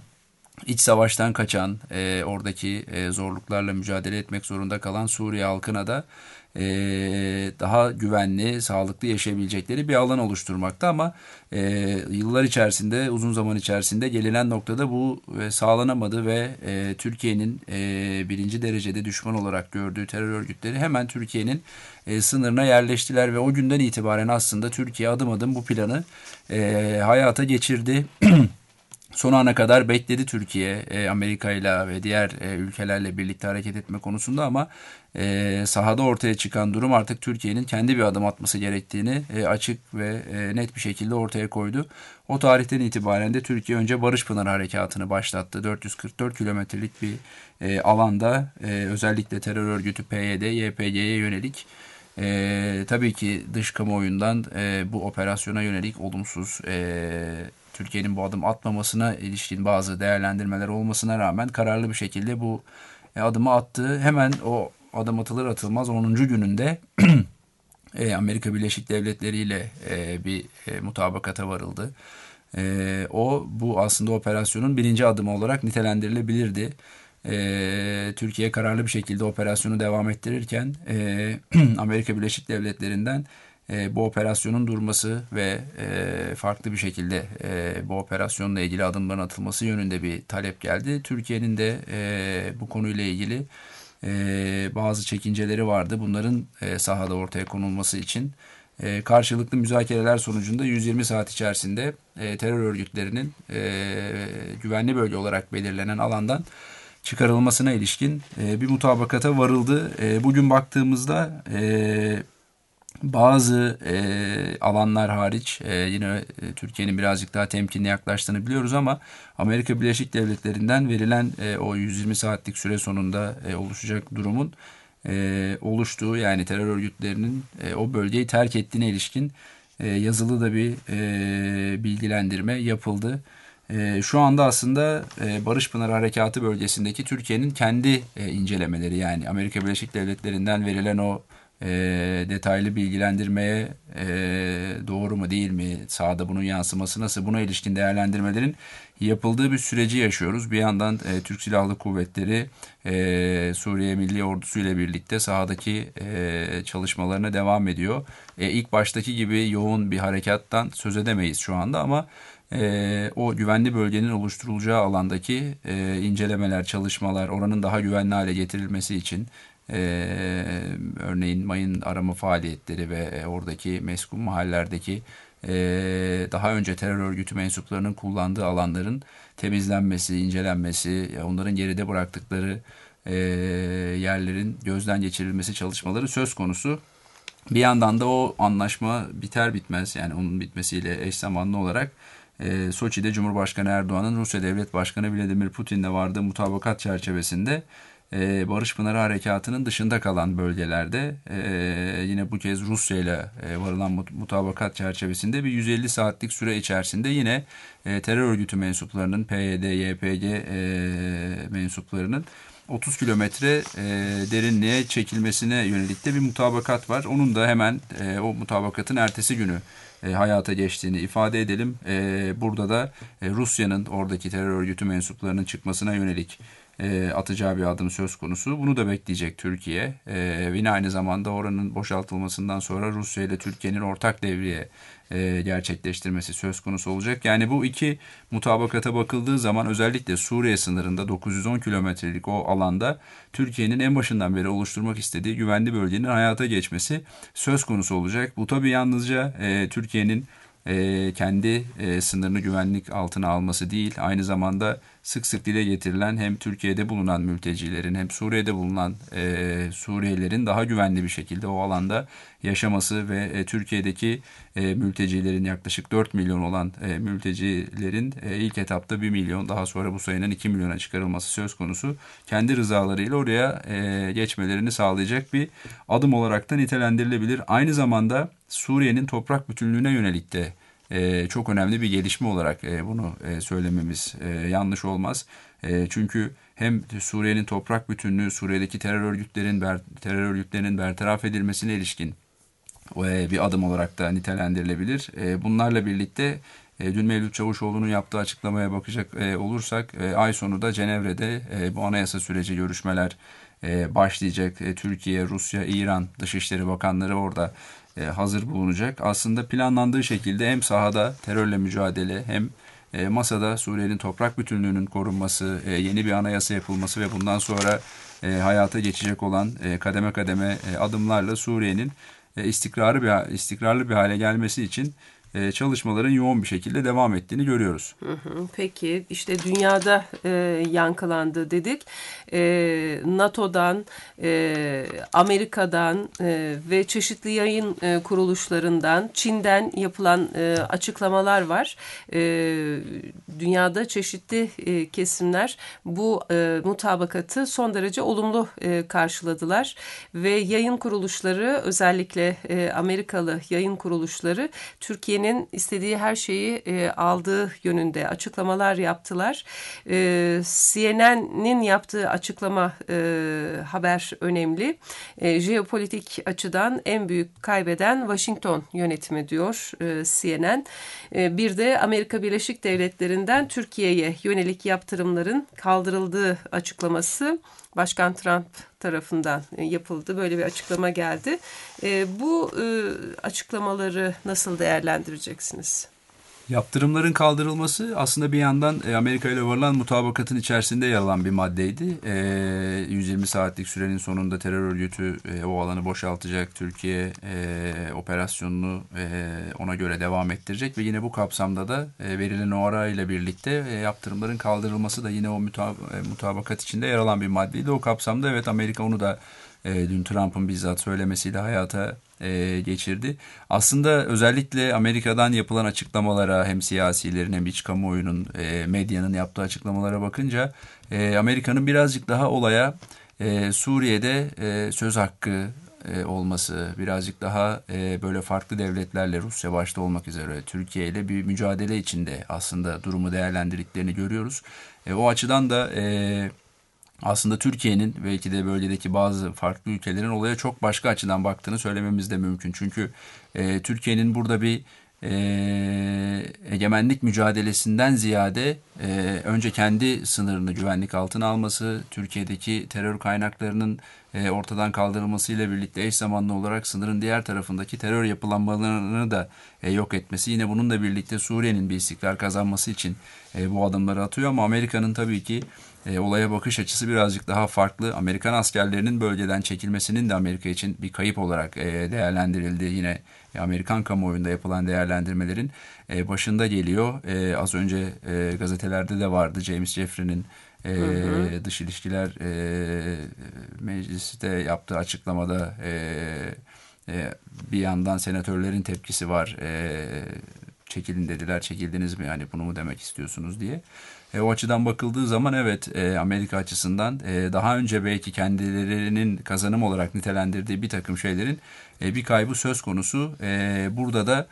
İç savaştan kaçan, e, oradaki e, zorluklarla mücadele etmek zorunda kalan Suriye halkına da e, daha güvenli, sağlıklı yaşayabilecekleri bir alan oluşturmakta. Ama e, yıllar içerisinde, uzun zaman içerisinde gelinen noktada bu e, sağlanamadı ve e, Türkiye'nin e, birinci derecede düşman olarak gördüğü terör örgütleri hemen Türkiye'nin e, sınırına yerleştiler ve o günden itibaren aslında Türkiye adım adım bu planı e, hayata geçirdi. Son ana kadar bekledi Türkiye, e, Amerika ile ve diğer e, ülkelerle birlikte hareket etme konusunda, ama e, sahada ortaya çıkan durum artık Türkiye'nin kendi bir adım atması gerektiğini e, açık ve e, net bir şekilde ortaya koydu. O tarihten itibaren de Türkiye önce Barış Pınarı Harekatı'nı başlattı. dört yüz kırk dört kilometrelik bir e, alanda e, özellikle terör örgütü P Y D, Y P G'ye yönelik, e, tabii ki dış kamuoyundan e, bu operasyona yönelik olumsuz, e, Türkiye'nin bu adım atmamasına ilişkin bazı değerlendirmeler olmasına rağmen kararlı bir şekilde bu adımı attı. Hemen o adım atılır atılmaz onuncu gününde Amerika Birleşik Devletleri ile bir mutabakata varıldı. O bu aslında operasyonun birinci adımı olarak nitelendirilebilirdi. Türkiye kararlı bir şekilde operasyonu devam ettirirken Amerika Birleşik Devletleri'nden E, bu operasyonun durması ve e, farklı bir şekilde e, bu operasyonla ilgili adımların atılması yönünde bir talep geldi. Türkiye'nin de e, bu konuyla ilgili e, bazı çekinceleri vardı. Bunların e, sahada ortaya konulması için e, karşılıklı müzakereler sonucunda yüz yirmi saat içerisinde e, terör örgütlerinin e, güvenli bölge olarak belirlenen alandan çıkarılmasına ilişkin e, bir mutabakata varıldı. E, bugün baktığımızda e, bazı e, alanlar hariç e, yine e, Türkiye'nin birazcık daha temkinli yaklaştığını biliyoruz, ama Amerika Birleşik Devletleri'nden verilen e, o yüz yirmi saatlik süre sonunda e, oluşacak durumun e, oluştuğu, yani terör örgütlerinin e, o bölgeyi terk ettiğine ilişkin e, yazılı da bir e, bilgilendirme yapıldı. E, şu anda aslında e, Barış Pınarı Harekatı bölgesindeki Türkiye'nin kendi e, incelemeleri, yani Amerika Birleşik Devletleri'nden verilen o E, detaylı bilgilendirmeye e, doğru mu değil mi, sahada bunun yansıması nasıl, buna ilişkin değerlendirmelerin yapıldığı bir süreci yaşıyoruz. Bir yandan e, Türk Silahlı Kuvvetleri e, Suriye Milli Ordusu ile birlikte sahadaki e, çalışmalarına devam ediyor. E, ilk baştaki gibi yoğun bir harekattan söz edemeyiz şu anda, ama e, o güvenli bölgenin oluşturulacağı alandaki e, incelemeler, çalışmalar, oranın daha güvenli hale getirilmesi için Ee, örneğin mayın arama faaliyetleri ve oradaki meskun mahallelerdeki e, daha önce terör örgütü mensuplarının kullandığı alanların temizlenmesi, incelenmesi, onların geride bıraktıkları e, yerlerin gözden geçirilmesi çalışmaları söz konusu. Bir yandan da o anlaşma biter bitmez, yani onun bitmesiyle eş zamanlı olarak e, Soçi'de Cumhurbaşkanı Erdoğan'ın Rusya Devlet Başkanı Vladimir Putin'le vardığı mutabakat çerçevesinde e, Barış Pınarı Harekatı'nın dışında kalan bölgelerde e, yine bu kez Rusya ile e, varılan mutabakat çerçevesinde bir yüz elli saatlik süre içerisinde yine e, terör örgütü mensuplarının, P Y D, Y P G e, mensuplarının otuz kilometre e, derinliğe çekilmesine yönelik de bir mutabakat var. Onun da hemen e, o mutabakatın ertesi günü e, hayata geçtiğini ifade edelim. E, burada da e, Rusya'nın oradaki terör örgütü mensuplarının çıkmasına yönelik e, atacağı bir adım söz konusu. Bunu da bekleyecek Türkiye. E, yine aynı zamanda oranın boşaltılmasından sonra Rusya ile Türkiye'nin ortak devriye e, gerçekleştirmesi söz konusu olacak. Yani bu iki mutabakata bakıldığı zaman özellikle Suriye sınırında dokuz yüz on kilometrelik o alanda Türkiye'nin en başından beri oluşturmak istediği güvenli bölgenin hayata geçmesi söz konusu olacak. Bu tabii yalnızca e, Türkiye'nin e, kendi e, sınırını güvenlik altına alması değil, aynı zamanda sık sık dile getirilen hem Türkiye'de bulunan mültecilerin hem Suriye'de bulunan e, Suriyelilerin daha güvenli bir şekilde o alanda yaşaması ve e, Türkiye'deki e, mültecilerin yaklaşık dört milyon olan e, mültecilerin e, ilk etapta bir milyon, daha sonra bu sayının iki milyona çıkarılması söz konusu. Kendi rızalarıyla oraya e, geçmelerini sağlayacak bir adım olarak da nitelendirilebilir. Aynı zamanda Suriye'nin toprak bütünlüğüne yönelik de Ee, çok önemli bir gelişme olarak e, bunu e, söylememiz e, yanlış olmaz. E, çünkü hem Suriye'nin toprak bütünlüğü, Suriye'deki terör örgütlerin ber, terör örgütlerinin bertaraf edilmesine ilişkin e, bir adım olarak da nitelendirilebilir. E, bunlarla birlikte e, dün Mevlüt Çavuşoğlu'nun yaptığı açıklamaya bakacak e, olursak e, ay sonu da Cenevre'de e, bu anayasa süreci görüşmeler e, başlayacak. E, Türkiye, Rusya, İran Dışişleri Bakanları orada E, hazır bulunacak. Aslında planlandığı şekilde hem sahada terörle mücadele hem e, masada Suriye'nin toprak bütünlüğünün korunması, e, yeni bir anayasa yapılması ve bundan sonra e, hayata geçecek olan e, kademe kademe e, adımlarla Suriye'nin e, istikrarlı bir istikrarlı bir hale gelmesi için e, çalışmaların yoğun bir şekilde devam ettiğini görüyoruz. Hı hı, peki işte dünyada e, yankılandı dedik. E, NATO'dan, e, Amerika'dan e, ve çeşitli yayın e, kuruluşlarından, Çin'den yapılan e, açıklamalar var. E, dünyada çeşitli e, kesimler bu e, mutabakatı son derece olumlu e, karşıladılar ve yayın kuruluşları, özellikle e, Amerikalı yayın kuruluşları Türkiye'nin istediği her şeyi e, aldığı yönünde açıklamalar yaptılar. E, C N N'in yaptığı açıklama e, haber önemli. E, jeopolitik açıdan en büyük kaybeden Washington yönetimi diyor e, C N N. E, bir de Amerika Birleşik Devletleri'nden Türkiye'ye yönelik yaptırımların kaldırıldığı açıklaması Başkan Trump tarafından yapıldı. Böyle bir açıklama geldi. E, bu e, açıklamaları nasıl değerlendireceksiniz? Yaptırımların kaldırılması aslında bir yandan Amerika ile varılan mutabakatın içerisinde yer alan bir maddeydi. E, yüz yirmi saatlik sürenin sonunda terör örgütü e, o alanı boşaltacak. Türkiye e, operasyonunu e, ona göre devam ettirecek ve yine bu kapsamda da e, verilen o ara ile birlikte e, yaptırımların kaldırılması da yine o mutab- e, mutabakat içinde yer alan bir maddeydi. O kapsamda evet Amerika onu da e, dün Trump'ın bizzat söylemesiyle hayata e, geçirdi. Aslında özellikle Amerika'dan yapılan açıklamalara hem siyasilerin hem iç kamuoyunun, e, medyanın yaptığı açıklamalara bakınca e, Amerika'nın birazcık daha olaya e, Suriye'de e, söz hakkı e, olması, birazcık daha e, böyle farklı devletlerle, Rusya başta olmak üzere Türkiye ile bir mücadele içinde aslında durumu değerlendirdiklerini görüyoruz. E, o açıdan da e, aslında Türkiye'nin belki de bölgedeki bazı farklı ülkelerin olaya çok başka açıdan baktığını söylememiz de mümkün. Çünkü e, Türkiye'nin burada bir e, egemenlik mücadelesinden ziyade e, önce kendi sınırını güvenlik altına alması, Türkiye'deki terör kaynaklarının e, ortadan kaldırılmasıyla birlikte eş zamanlı olarak sınırın diğer tarafındaki terör yapılanmalarını da e, yok etmesi. Yine bununla birlikte Suriye'nin bir istikrar kazanması için e, bu adımları atıyor ama Amerika'nın tabii ki E, olaya bakış açısı birazcık daha farklı. Amerikan askerlerinin bölgeden çekilmesinin de Amerika için bir kayıp olarak e, değerlendirildi. Yine e, Amerikan kamuoyunda yapılan değerlendirmelerin e, başında geliyor. E, az önce e, gazetelerde de vardı James Jeffrey'nin e, hı hı. Dış İlişkiler e, Meclisi'de yaptığı açıklamada e, e, bir yandan senatörlerin tepkisi var. E, çekilin dediler. Çekildiniz mi, yani bunu mu demek istiyorsunuz diye. E, o açıdan bakıldığı zaman evet, e, Amerika açısından e, daha önce belki kendilerinin kazanım olarak nitelendirdiği bir takım şeylerin e, bir kaybı söz konusu. E, burada da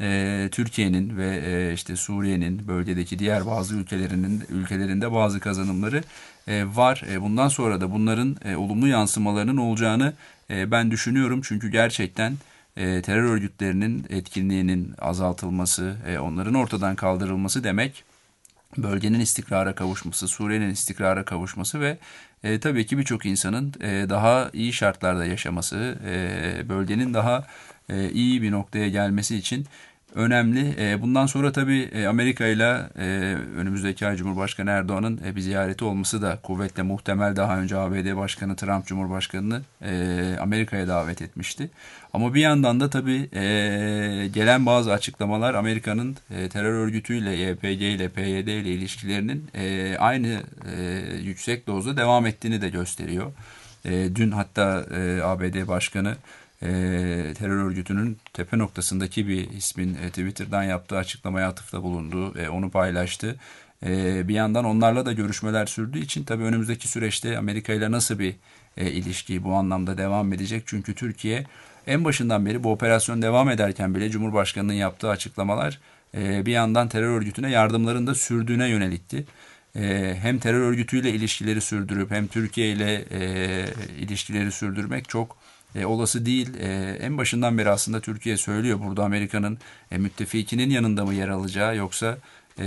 e, Türkiye'nin ve e, işte Suriye'nin, bölgedeki diğer bazı ülkelerinin ülkelerinde bazı kazanımları e, var. E, bundan sonra da bunların e, olumlu yansımalarının olacağını e, ben düşünüyorum. Çünkü gerçekten e, terör örgütlerinin etkinliğinin azaltılması, e, onların ortadan kaldırılması demek, bölgenin istikrara kavuşması, Suriye'nin istikrara kavuşması ve e, tabii ki birçok insanın e, daha iyi şartlarda yaşaması, e, bölgenin daha e, iyi bir noktaya gelmesi için önemli. E, bundan sonra tabii e, Amerika ile e, önümüzdeki ay Cumhurbaşkanı Erdoğan'ın e, bir ziyareti olması da kuvvetle muhtemel. Daha önce A B D Başkanı Trump Cumhurbaşkanı'nı e, Amerika'ya davet etmişti. Ama bir yandan da tabii e, gelen bazı açıklamalar Amerika'nın e, terör örgütüyle, Y P G ile, P Y D ile ilişkilerinin e, aynı e, yüksek dozda devam ettiğini de gösteriyor. E, dün hatta e, A B D Başkanı e, terör örgütünün tepe noktasındaki bir ismin e, Twitter'dan yaptığı açıklamaya atıfta bulundu. E, onu paylaştı. E, bir yandan onlarla da görüşmeler sürdüğü için tabii önümüzdeki süreçte Amerika ile nasıl bir e, ilişki bu anlamda devam edecek? Çünkü Türkiye en başından beri bu operasyon devam ederken bile Cumhurbaşkanı'nın yaptığı açıklamalar e, bir yandan terör örgütüne yardımların da sürdüğüne yönelikti. E, hem terör örgütüyle ilişkileri sürdürüp hem Türkiye ile e, ilişkileri sürdürmek çok e, olası değil. E, en başından beri aslında Türkiye söylüyor, burada Amerika'nın e, müttefikinin yanında mı yer alacağı, yoksa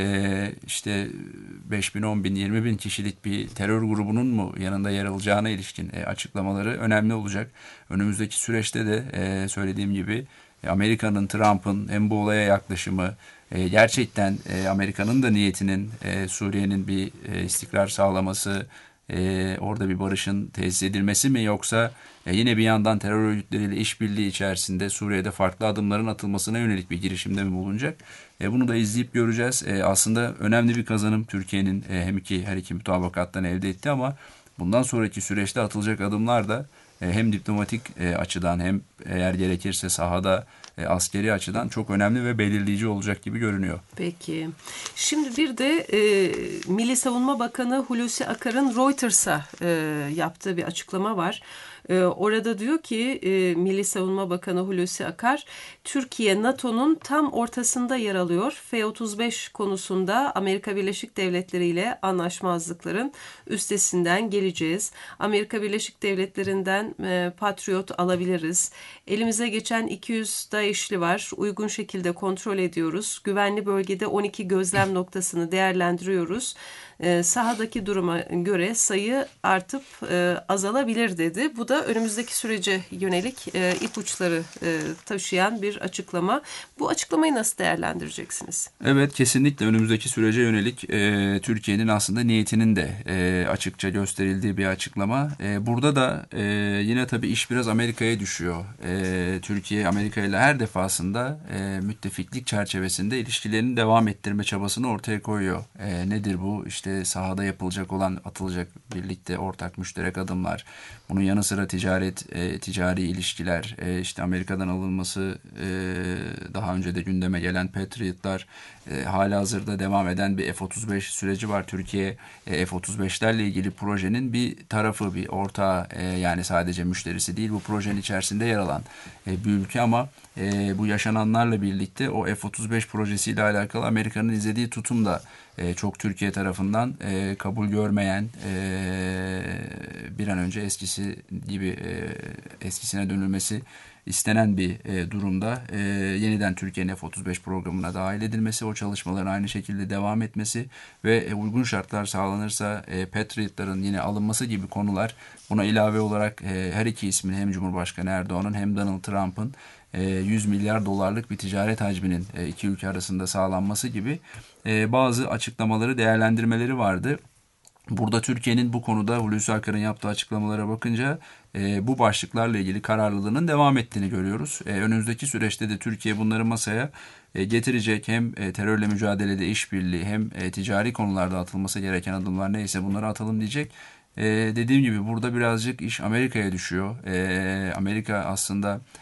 e, işte beş bin, on bin, yirmi bin kişilik bir terör grubunun mu yanında yer alacağına ilişkin e, açıklamaları önemli olacak. Önümüzdeki süreçte de e, söylediğim gibi e, Amerika'nın, Trump'ın hem bu olaya yaklaşımı, e, gerçekten e, Amerika'nın da niyetinin e, Suriye'nin bir e, istikrar sağlaması, Ee, orada bir barışın tesis edilmesi mi, yoksa e, yine bir yandan terör örgütleriyle işbirliği içerisinde Suriye'de farklı adımların atılmasına yönelik bir girişimde mi bulunacak? E, bunu da izleyip göreceğiz. E, aslında önemli bir kazanım Türkiye'nin e, hem iki her iki mutabakattan elde etti, ama bundan sonraki süreçte atılacak adımlar da e, hem diplomatik e, açıdan hem eğer gerekirse sahada e, askeri açıdan çok önemli ve belirleyici olacak gibi görünüyor. Peki. Şimdi bir de e, Milli Savunma Bakanı Hulusi Akar'ın Reuters'a e, yaptığı bir açıklama var. E, orada diyor ki e, Milli Savunma Bakanı Hulusi Akar, Türkiye NATO'nun tam ortasında yer alıyor. F otuz beş konusunda Amerika Birleşik Devletleri ile anlaşmazlıkların üstesinden geleceğiz. Amerika Birleşik Devletleri'nden e, Patriot alabiliriz. Elimize geçen iki yüz DAEŞ'li var. Uygun şekilde kontrol ediyoruz. Güvenli bölgede on iki gözlem noktasını değerlendiriyoruz. E, sahadaki duruma göre sayı artıp e, azalabilir dedi. Bu da önümüzdeki sürece yönelik e, ipuçları e, taşıyan bir açıklama. Bu açıklamayı nasıl değerlendireceksiniz? Evet, kesinlikle önümüzdeki sürece yönelik e, Türkiye'nin aslında niyetinin de e, açıkça gösterildiği bir açıklama. E, burada da e, yine tabii iş biraz Amerika'ya düşüyor. E, Türkiye Amerika ile her defasında e, müttefiklik çerçevesinde ilişkilerini devam ettirme çabasını ortaya koyuyor. E, nedir bu? İşte sahada yapılacak olan, atılacak birlikte ortak müşterek adımlar. Bunun yanı sıra ticaret, e, ticari ilişkiler, e, işte Amerika'dan alınması, e, daha önce de gündeme gelen Patriot'lar, e, halihazırda devam eden bir F otuz beş süreci var. Türkiye e, F otuz beşlerle ilgili projenin bir tarafı, bir ortağı, e, yani sadece müşterisi değil, bu projenin içerisinde yer alan e, bir ülke, ama e, bu yaşananlarla birlikte o F otuz beş projesiyle alakalı Amerika'nın izlediği tutum da e, çok Türkiye tarafından e, kabul görmeyen, e, bir an önce eskisi gibi e, eskisine dönülmesi istenen bir e, durumda. E, yeniden Türkiye'nin F otuz beş programına dahil edilmesi, o çalışmaların aynı şekilde devam etmesi ve e, uygun şartlar sağlanırsa e, Patriot'ların yine alınması gibi konular, buna ilave olarak e, her iki ismin, hem Cumhurbaşkanı Erdoğan'ın hem Donald Trump'ın yüz milyar dolarlık bir ticaret hacminin iki ülke arasında sağlanması gibi bazı açıklamaları, değerlendirmeleri vardı. Burada Türkiye'nin bu konuda Hulusi Akar'ın yaptığı açıklamalara bakınca bu başlıklarla ilgili kararlılığının devam ettiğini görüyoruz. Önümüzdeki süreçte de Türkiye bunları masaya getirecek, hem terörle mücadelede işbirliği hem ticari konularda atılması gereken adımlar neyse bunları atalım diyecek. Ee, dediğim gibi burada birazcık iş Amerika'ya düşüyor. Ee, Amerika aslında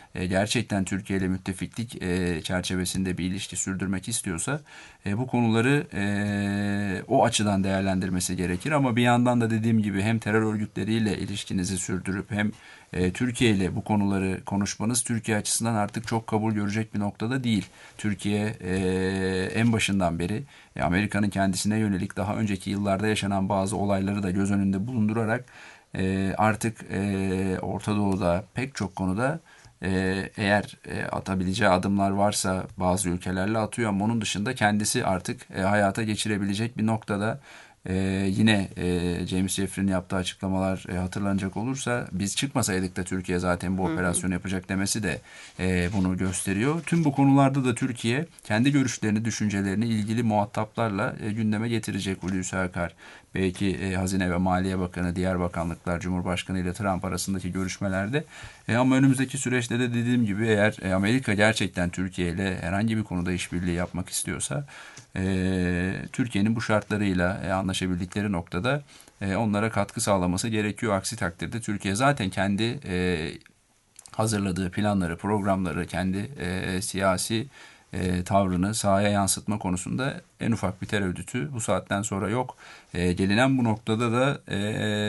e, gerçekten Türkiye ile müttefiklik e, çerçevesinde bir ilişki sürdürmek istiyorsa e, bu konuları e, o açıdan değerlendirmesi gerekir. Ama bir yandan da dediğim gibi hem terör örgütleriyle ilişkinizi sürdürüp hem e, Türkiye ile bu konuları konuşmanız Türkiye açısından artık çok kabul görecek bir noktada değil. Türkiye e, en başından beri e, Amerika'nın kendisine yönelik daha önceki yıllarda yaşanan bazı olayları da göz önünde bulundurarak e, artık e, Orta Doğu'da pek çok konuda e, eğer e, atabileceği adımlar varsa bazı ülkelerle atıyor ama onun dışında kendisi artık e, hayata geçirebilecek bir noktada. Ee, yine e, James Jeffrey'nin yaptığı açıklamalar e, hatırlanacak olursa biz çıkmasaydık da Türkiye zaten bu operasyonu yapacak demesi de e, bunu gösteriyor. Tüm bu konularda da Türkiye kendi görüşlerini, düşüncelerini ilgili muhataplarla e, gündeme getirecek. Hulusi Akar, belki e, Hazine ve Maliye Bakanı, diğer bakanlıklar, Cumhurbaşkanı ile Trump arasındaki görüşmelerde. E, ama önümüzdeki süreçte de dediğim gibi eğer e, Amerika gerçekten Türkiye ile herhangi bir konuda işbirliği yapmak istiyorsa e, Türkiye'nin bu şartlarıyla e, anlaşabildikleri noktada e, onlara katkı sağlaması gerekiyor. Aksi takdirde Türkiye zaten kendi e, hazırladığı planları, programları, kendi e, siyasi e, tavrını sahaya yansıtma konusunda en ufak bir tereddütü bu saatten sonra yok. E, gelinen bu noktada da e,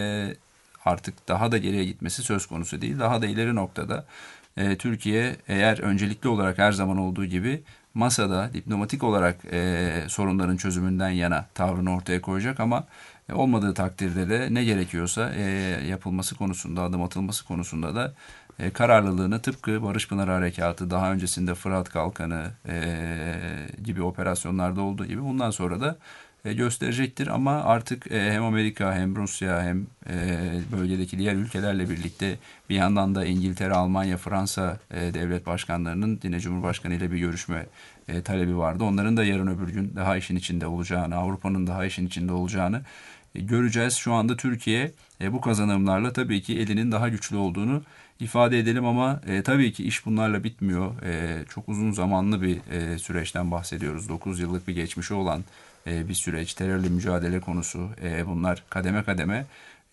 artık daha da geriye gitmesi söz konusu değil. Daha da ileri noktada e, Türkiye eğer öncelikli olarak her zaman olduğu gibi masada diplomatik olarak e, sorunların çözümünden yana tavrını ortaya koyacak ama e, olmadığı takdirde de ne gerekiyorsa e, yapılması konusunda, adım atılması konusunda da e, kararlılığını tıpkı Barış Pınarı Harekatı, daha öncesinde Fırat Kalkanı e, gibi operasyonlarda olduğu gibi bundan sonra da e, gösterecektir. Ama artık e, hem Amerika hem Rusya hem e, bölgedeki diğer ülkelerle birlikte bir yandan da İngiltere, Almanya, Fransa e, devlet başkanlarının yine Cumhurbaşkanı ile bir görüşme e, talebi vardı. Onların da yarın öbür gün daha işin içinde olacağını, Avrupa'nın daha işin içinde olacağını e, göreceğiz. Şu anda Türkiye e, bu kazanımlarla tabii ki elinin daha güçlü olduğunu ifade edelim ama e, tabii ki iş bunlarla bitmiyor. E, çok uzun zamanlı bir e, süreçten bahsediyoruz. dokuz yıllık bir geçmişi olan e, bir süreç. Terörle mücadele konusu. E, bunlar kademe kademe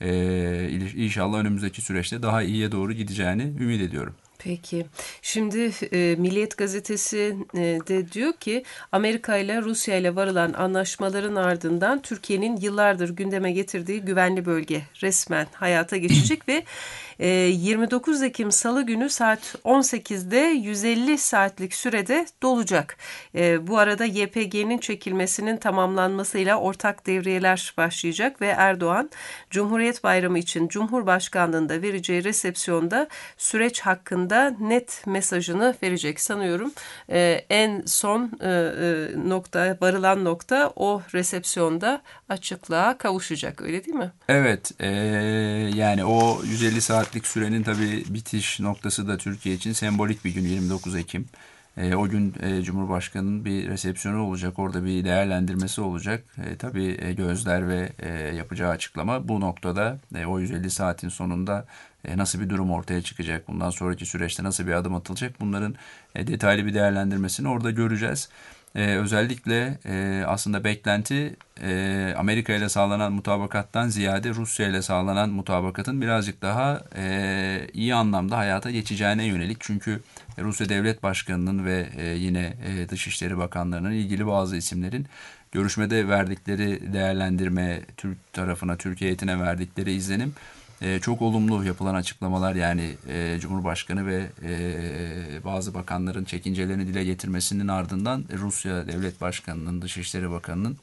e, inşallah önümüzdeki süreçte daha iyiye doğru gideceğini ümit ediyorum. Peki. Şimdi e, Milliyet Gazetesi e, de diyor ki Amerika ile Rusya ile varılan anlaşmaların ardından Türkiye'nin yıllardır gündeme getirdiği güvenli bölge resmen hayata geçecek ve e, yirmi dokuz Ekim Salı günü saat on sekizde yüz elli saatlik sürede dolacak. E, bu arada Y P G'nin çekilmesinin tamamlanmasıyla ortak devriyeler başlayacak ve Erdoğan Cumhuriyet Bayramı için Cumhurbaşkanlığında vereceği resepsiyonda süreç hakkında net mesajını verecek sanıyorum. Ee, en son e, e, nokta, varılan nokta o resepsiyonda açıklığa kavuşacak, öyle değil mi? Evet, e, yani o yüz elli saatlik sürenin tabii bitiş noktası da Türkiye için sembolik bir gün, yirmi dokuz Ekim. E, o gün e, Cumhurbaşkanı'nın bir resepsiyonu olacak, orada bir değerlendirmesi olacak. E, tabii e, gözler ve e, yapacağı açıklama bu noktada e, o yüz elli saatin sonunda e, nasıl bir durum ortaya çıkacak, bundan sonraki süreçte nasıl bir adım atılacak, bunların e, detaylı bir değerlendirmesini orada göreceğiz. Ee, özellikle e, aslında beklenti e, Amerika ile sağlanan mutabakattan ziyade Rusya ile sağlanan mutabakatın birazcık daha e, iyi anlamda hayata geçeceğine yönelik. Çünkü Rusya Devlet Başkanı'nın ve e, yine e, Dışişleri Bakanları'nın ilgili bazı isimlerin görüşmede verdikleri değerlendirme, Türk tarafına, Türkiye heyetine verdikleri izlenim e, çok olumlu yapılan açıklamalar. Yani e, Cumhurbaşkanı ve e, bazı bakanların çekincelerini dile getirmesinin ardından Rusya Devlet Başkanı'nın, Dışişleri Bakanı'nın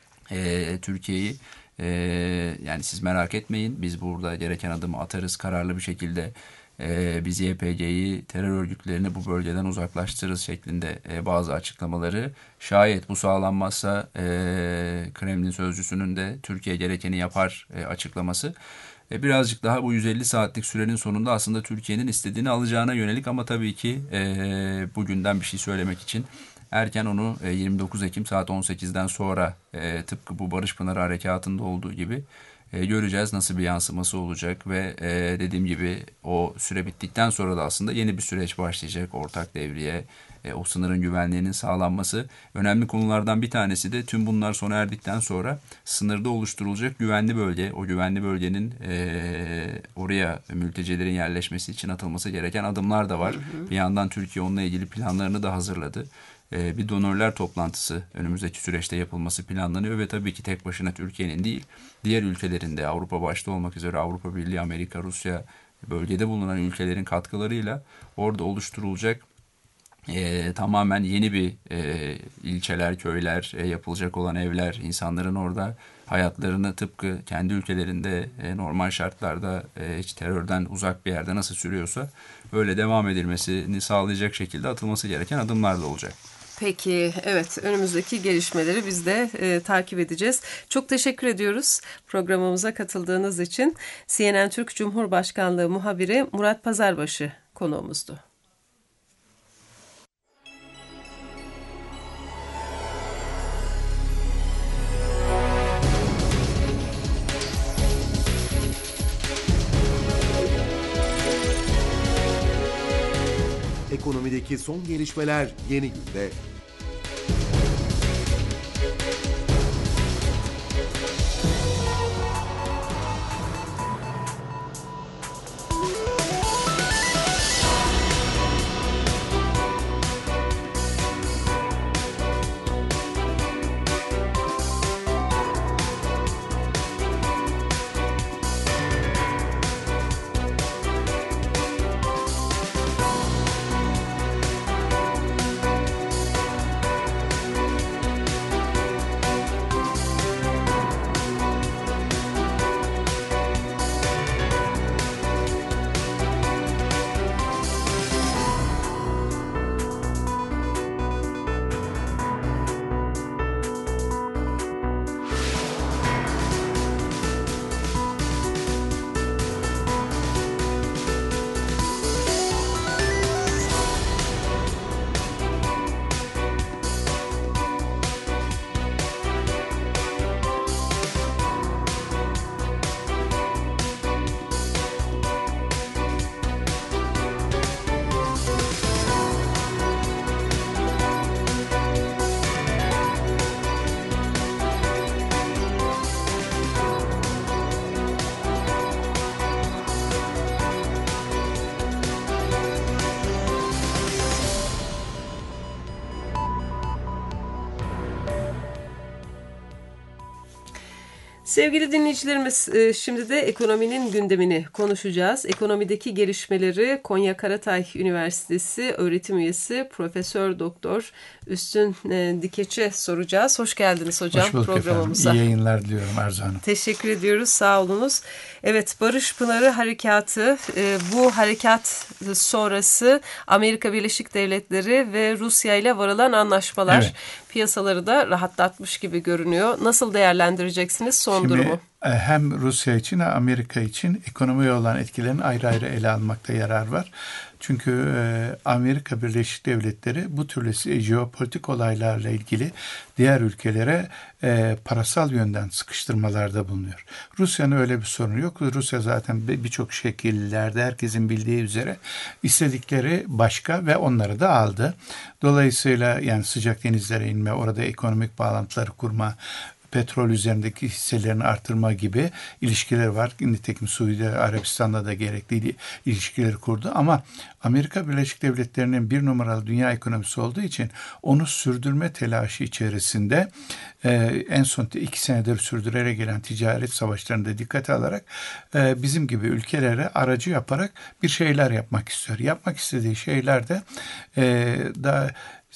e, Türkiye'yi e, yani siz merak etmeyin, biz burada gereken adımı atarız, kararlı bir şekilde e, biz Y P G'yi, terör örgütlerini bu bölgeden uzaklaştırırız şeklinde e, bazı açıklamaları. Şayet bu sağlanmazsa e, Kremlin sözcüsünün de Türkiye gerekeni yapar e, açıklaması. Birazcık daha bu yüz elli saatlik sürenin sonunda aslında Türkiye'nin istediğini alacağına yönelik ama tabii ki e, bugünden bir şey söylemek için erken, onu e, yirmi dokuz Ekim saat on sekizden sonra e, tıpkı bu Barış Pınarı Harekatı'nda olduğu gibi e, göreceğiz nasıl bir yansıması olacak ve e, dediğim gibi o süre bittikten sonra da aslında yeni bir süreç başlayacak. Ortak devriye, e, o sınırın güvenliğinin sağlanması önemli konulardan bir tanesi de tüm bunlar sona erdikten sonra sınırda oluşturulacak güvenli bölge, o güvenli bölgenin e, oraya mültecilerin yerleşmesi için atılması gereken adımlar da var. Hı hı. Bir yandan Türkiye onunla ilgili planlarını da hazırladı. E, bir donörler toplantısı önümüzdeki süreçte yapılması planlanıyor ve tabii ki tek başına Türkiye'nin değil, diğer ülkelerin de Avrupa başta olmak üzere Avrupa Birliği, Amerika, Rusya, bölgede bulunan ülkelerin katkılarıyla orada oluşturulacak e, tamamen yeni bir e, ilçeler, köyler, e, yapılacak olan evler, insanların orada hayatlarını tıpkı kendi ülkelerinde e, normal şartlarda e, hiç terörden uzak bir yerde nasıl sürüyorsa öyle devam edilmesini sağlayacak şekilde atılması gereken adımlar da olacak. Peki, evet, önümüzdeki gelişmeleri biz de e, takip edeceğiz. Çok teşekkür ediyoruz programımıza katıldığınız için. C N N Türk Cumhurbaşkanlığı muhabiri Murat Pazarbaşı konuğumuzdu. Ekonomideki son gelişmeler Yeni Günde. Sevgili dinleyicilerimiz, şimdi de ekonominin gündemini konuşacağız. Ekonomideki gelişmeleri Konya Karatay Üniversitesi öğretim üyesi Profesör Doktor Üstün Dikeç'e soracağız. Hoş geldiniz hocam. Hoş bulduk programımıza. Efendim. İyi yayınlar diliyorum Arzu Hanım. Teşekkür ediyoruz. Sağ olunuz. Evet, Barış Pınarı Harekatı, bu harekat sonrası Amerika Birleşik Devletleri ve Rusya ile varılan anlaşmalar evet. piyasaları da rahatlatmış gibi görünüyor. Nasıl değerlendireceksiniz son Şimdi, durumu? Hem Rusya için hem Amerika için ekonomiye olan etkilerini ayrı ayrı ele almakta yarar var. Çünkü Amerika Birleşik Devletleri bu türlü jeopolitik olaylarla ilgili diğer ülkelere parasal yönden sıkıştırmalarda bulunuyor. Rusya'nın öyle bir sorunu yok. Rusya zaten birçok şekillerde herkesin bildiği üzere istedikleri başka ve onları da aldı. Dolayısıyla yani sıcak denizlere inme, orada ekonomik bağlantıları kurma, petrol üzerindeki hisselerini artırma gibi ilişkiler var. Nitekim Suudi Arabistan'da da gerekli ilişkileri kurdu. Ama Amerika Birleşik Devletleri'nin bir numaralı dünya ekonomisi olduğu için onu sürdürme telaşı içerisinde e, en son iki senedir sürdürerek gelen ticaret savaşlarını da dikkate alarak e, bizim gibi ülkelere aracı yaparak bir şeyler yapmak istiyor. Yapmak istediği şeyler de e, daha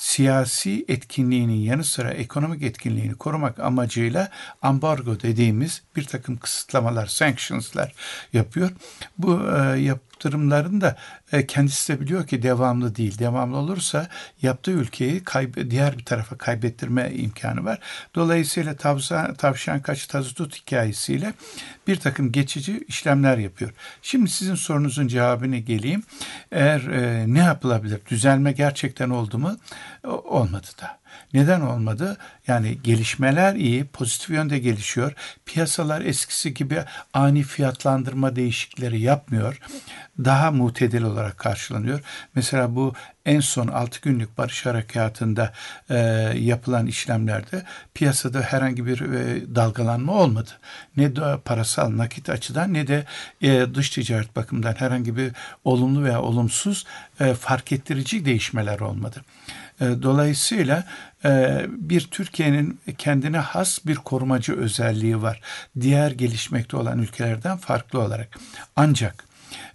siyasi etkinliğinin yanı sıra ekonomik etkinliğini korumak amacıyla ambargo dediğimiz bir takım kısıtlamalar, sanctions'lar yapıyor. Bu e, yaptırımların da e, kendisi de biliyor ki devamlı değil. Devamlı olursa yaptığı ülkeyi kaybe, diğer bir tarafa kaybettirme imkanı var. Dolayısıyla tavşan, tavşan kaç tazı tut hikayesiyle bir takım geçici işlemler yapıyor. Şimdi sizin sorunuzun cevabına geleyim. Eğer e, ne yapılabilir? Düzelme gerçekten oldu mu? Olmadı da. Neden olmadı? Yani gelişmeler iyi, pozitif yönde gelişiyor. Piyasalar eskisi gibi ani fiyatlandırma değişiklikleri yapmıyor. Daha mutedil olarak karşılanıyor. Mesela bu en son altı günlük barış harekatında e, yapılan işlemlerde piyasada herhangi bir e, dalgalanma olmadı. Ne de parasal nakit açıdan ne de e, dış ticaret bakımından herhangi bir olumlu veya olumsuz e, fark ettirici değişmeler olmadı. E, dolayısıyla e, bir Türkiye'nin kendine has bir korumacı özelliği var. Diğer gelişmekte olan ülkelerden farklı olarak. Ancak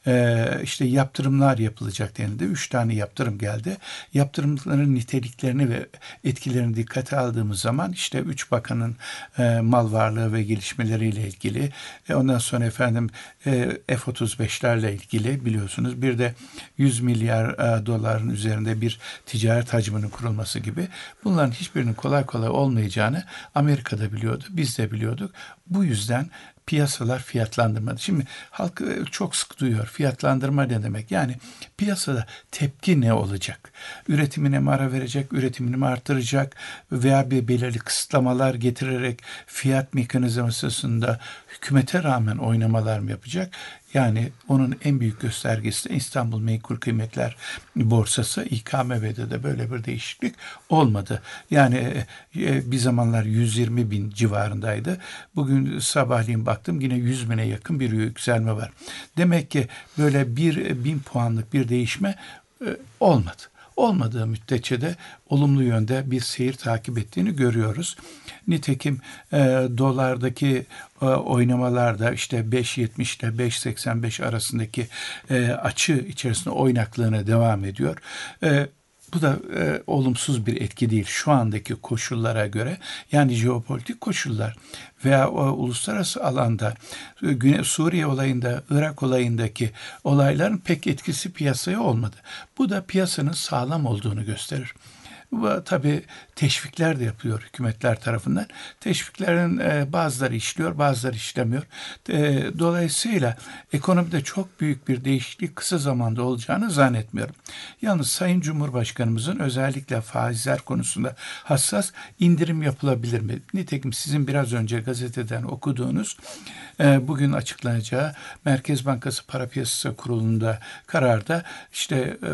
Ee, işte yaptırımlar yapılacak denildi. Üç tane yaptırım geldi. Yaptırımların niteliklerini ve etkilerini dikkate aldığımız zaman işte üç bakanın e, mal varlığı ve gelişmeleriyle ilgili, e, ondan sonra efendim e, F otuz beşlerle ilgili biliyorsunuz, bir de yüz milyar e, doların üzerinde bir ticaret hacminin kurulması gibi, bunların hiçbirinin kolay kolay olmayacağını Amerika'da biliyordu, biz de biliyorduk. Bu yüzden piyasalar fiyatlandırmadı. Şimdi halk çok sık duyuyor. Fiyatlandırma ne demek? Yani piyasada tepki ne olacak? Üretimine mi ara verecek, üretimini mi artıracak veya bir belirli kısıtlamalar getirerek fiyat mekanizmasında hükümete rağmen oynamalar mı yapacak? Yani onun en büyük göstergesi de İstanbul Menkul Kıymetler Borsası. İ K M B'de de böyle bir değişiklik olmadı. Yani bir zamanlar yüz yirmi bin civarındaydı. Bugün sabahleyin baktım yine yüz bine yakın bir yükselme var. Demek ki böyle bir bin puanlık bir değişme olmadı. Olmadığı müddetçe de olumlu yönde bir seyir takip ettiğini görüyoruz. Nitekim e, dolardaki e, oynamalarda işte beş yetmiş ile beş seksen beş arasındaki e, açı içerisinde oynaklığına devam ediyor. E, Bu da e, olumsuz bir etki değil şu andaki koşullara göre. Yani jeopolitik koşullar veya o uluslararası alanda Güney Suriye olayında, Irak olayındaki olayların pek etkisi piyasaya olmadı. Bu da piyasanın sağlam olduğunu gösterir. Bu tabii teşvikler de yapıyor hükümetler tarafından. Teşviklerin e, bazıları işliyor, bazıları işlemiyor. E, dolayısıyla ekonomide çok büyük bir değişiklik kısa zamanda olacağını zannetmiyorum. Yalnız Sayın Cumhurbaşkanımızın özellikle faizler konusunda hassas, indirim yapılabilir mi? Nitekim sizin biraz önce gazeteden okuduğunuz e, bugün açıklanacağı Merkez Bankası Para Piyasası Kurulu'nda kararda işte e,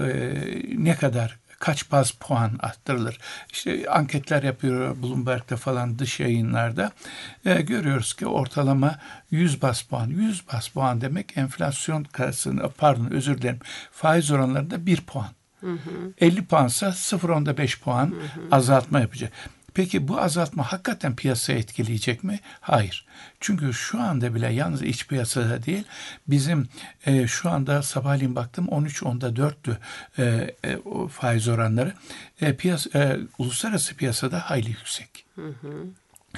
ne kadar kaç baz puan arttırılır? İşte anketler yapıyor Bloomberg'de falan, dış yayınlarda. E, görüyoruz ki ortalama yüz baz puan. yüz baz puan demek enflasyon karşısında, pardon özür dilerim, faiz oranlarında bir puan. Hı hı. elli puansa sıfır virgül onda beş puan hı hı. azaltma yapacak. Peki bu azaltma hakikaten piyasayı etkileyecek mi? Hayır. Çünkü şu anda bile yalnız iç piyasada değil, bizim e, şu anda sabahleyin baktım on üç onda dörttü e, e, o faiz oranları. E, piyas, e, uluslararası piyasada hayli yüksek. Hı hı.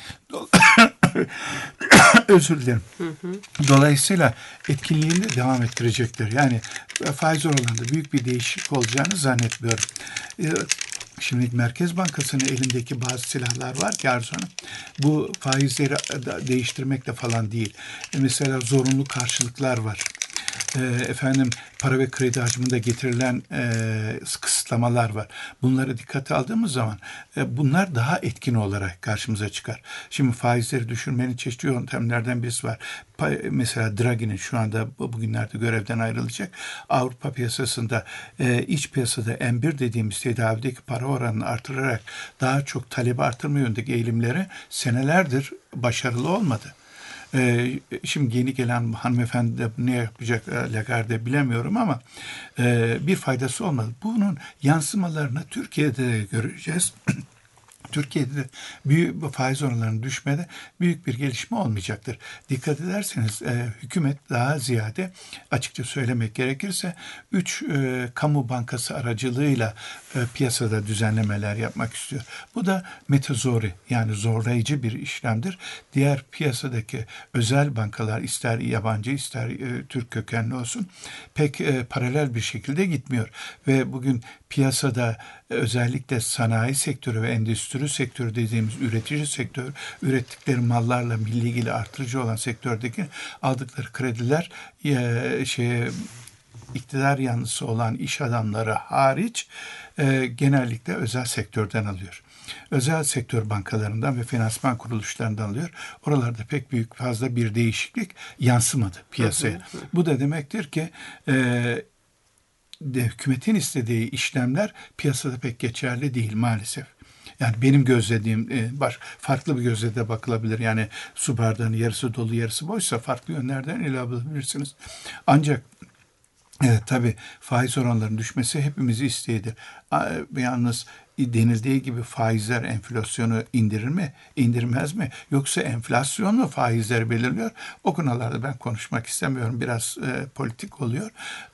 Özür dilerim. Hı hı. Dolayısıyla etkinliğini de devam ettirecektir. Yani faiz oranlarında büyük bir değişiklik olacağını zannetmiyorum. E, Şimdi Merkez Bankası'nın elindeki bazı silahlar var ki Arzu Hanım, bu faizleri değiştirmekle falan değil. Mesela zorunlu karşılıklar var. E, efendim para ve kredi hacminde getirilen e, kısıtlamalar var. Bunları dikkate aldığımız zaman e, bunlar daha etkin olarak karşımıza çıkar. Şimdi faizleri düşürmenin çeşitli yöntemlerden birisi var. Pa, mesela Draghi'nin şu anda bugünlerde görevden ayrılacak. Avrupa piyasasında e, iç piyasada M bir dediğimiz tedavideki para oranını artırarak daha çok talebi artırma yönündeki eğilimleri senelerdir başarılı olmadı. Ee, şimdi yeni gelen hanımefendi de ne yapacak Lagarde bilemiyorum ama e, bir faydası olmadı. Bunun yansımalarını Türkiye'de de göreceğiz. Türkiye'de de büyük faiz oranlarının düşmede büyük bir gelişme olmayacaktır. Dikkat ederseniz e, hükümet daha ziyade, açıkça söylemek gerekirse, üç e, kamu bankası aracılığıyla e, piyasada düzenlemeler yapmak istiyor. Bu da metazori, yani zorlayıcı bir işlemdir. Diğer piyasadaki özel bankalar, ister yabancı ister e, Türk kökenli olsun, pek e, paralel bir şekilde gitmiyor. Ve bugün piyasada özellikle sanayi sektörü ve endüstri sektörü dediğimiz üretici sektör, ürettikleri mallarla milli ilgili artırıcı olan sektördeki aldıkları krediler e, şey, iktidar yanlısı olan iş adamları hariç e, genellikle özel sektörden alıyor. özel sektör bankalarından ve finansman kuruluşlarından alıyor. Oralarda pek büyük fazla bir değişiklik yansımadı piyasaya. Bu da demektir ki e, de, hükümetin istediği işlemler piyasada pek geçerli değil maalesef. Yani benim gözlediğim var. Farklı bir gözle de bakılabilir. Yani su bardağının yarısı dolu yarısı boşsa farklı yönlerden ele alabilirsiniz. Ancak evet, tabii faiz oranlarının düşmesi hepimizi isteğidir. Yalnız denildiği gibi faizler enflasyonu indirir mi, indirmez mi? Yoksa enflasyon mu faizleri belirliyor? O konularda ben konuşmak istemiyorum. Biraz e, politik oluyor.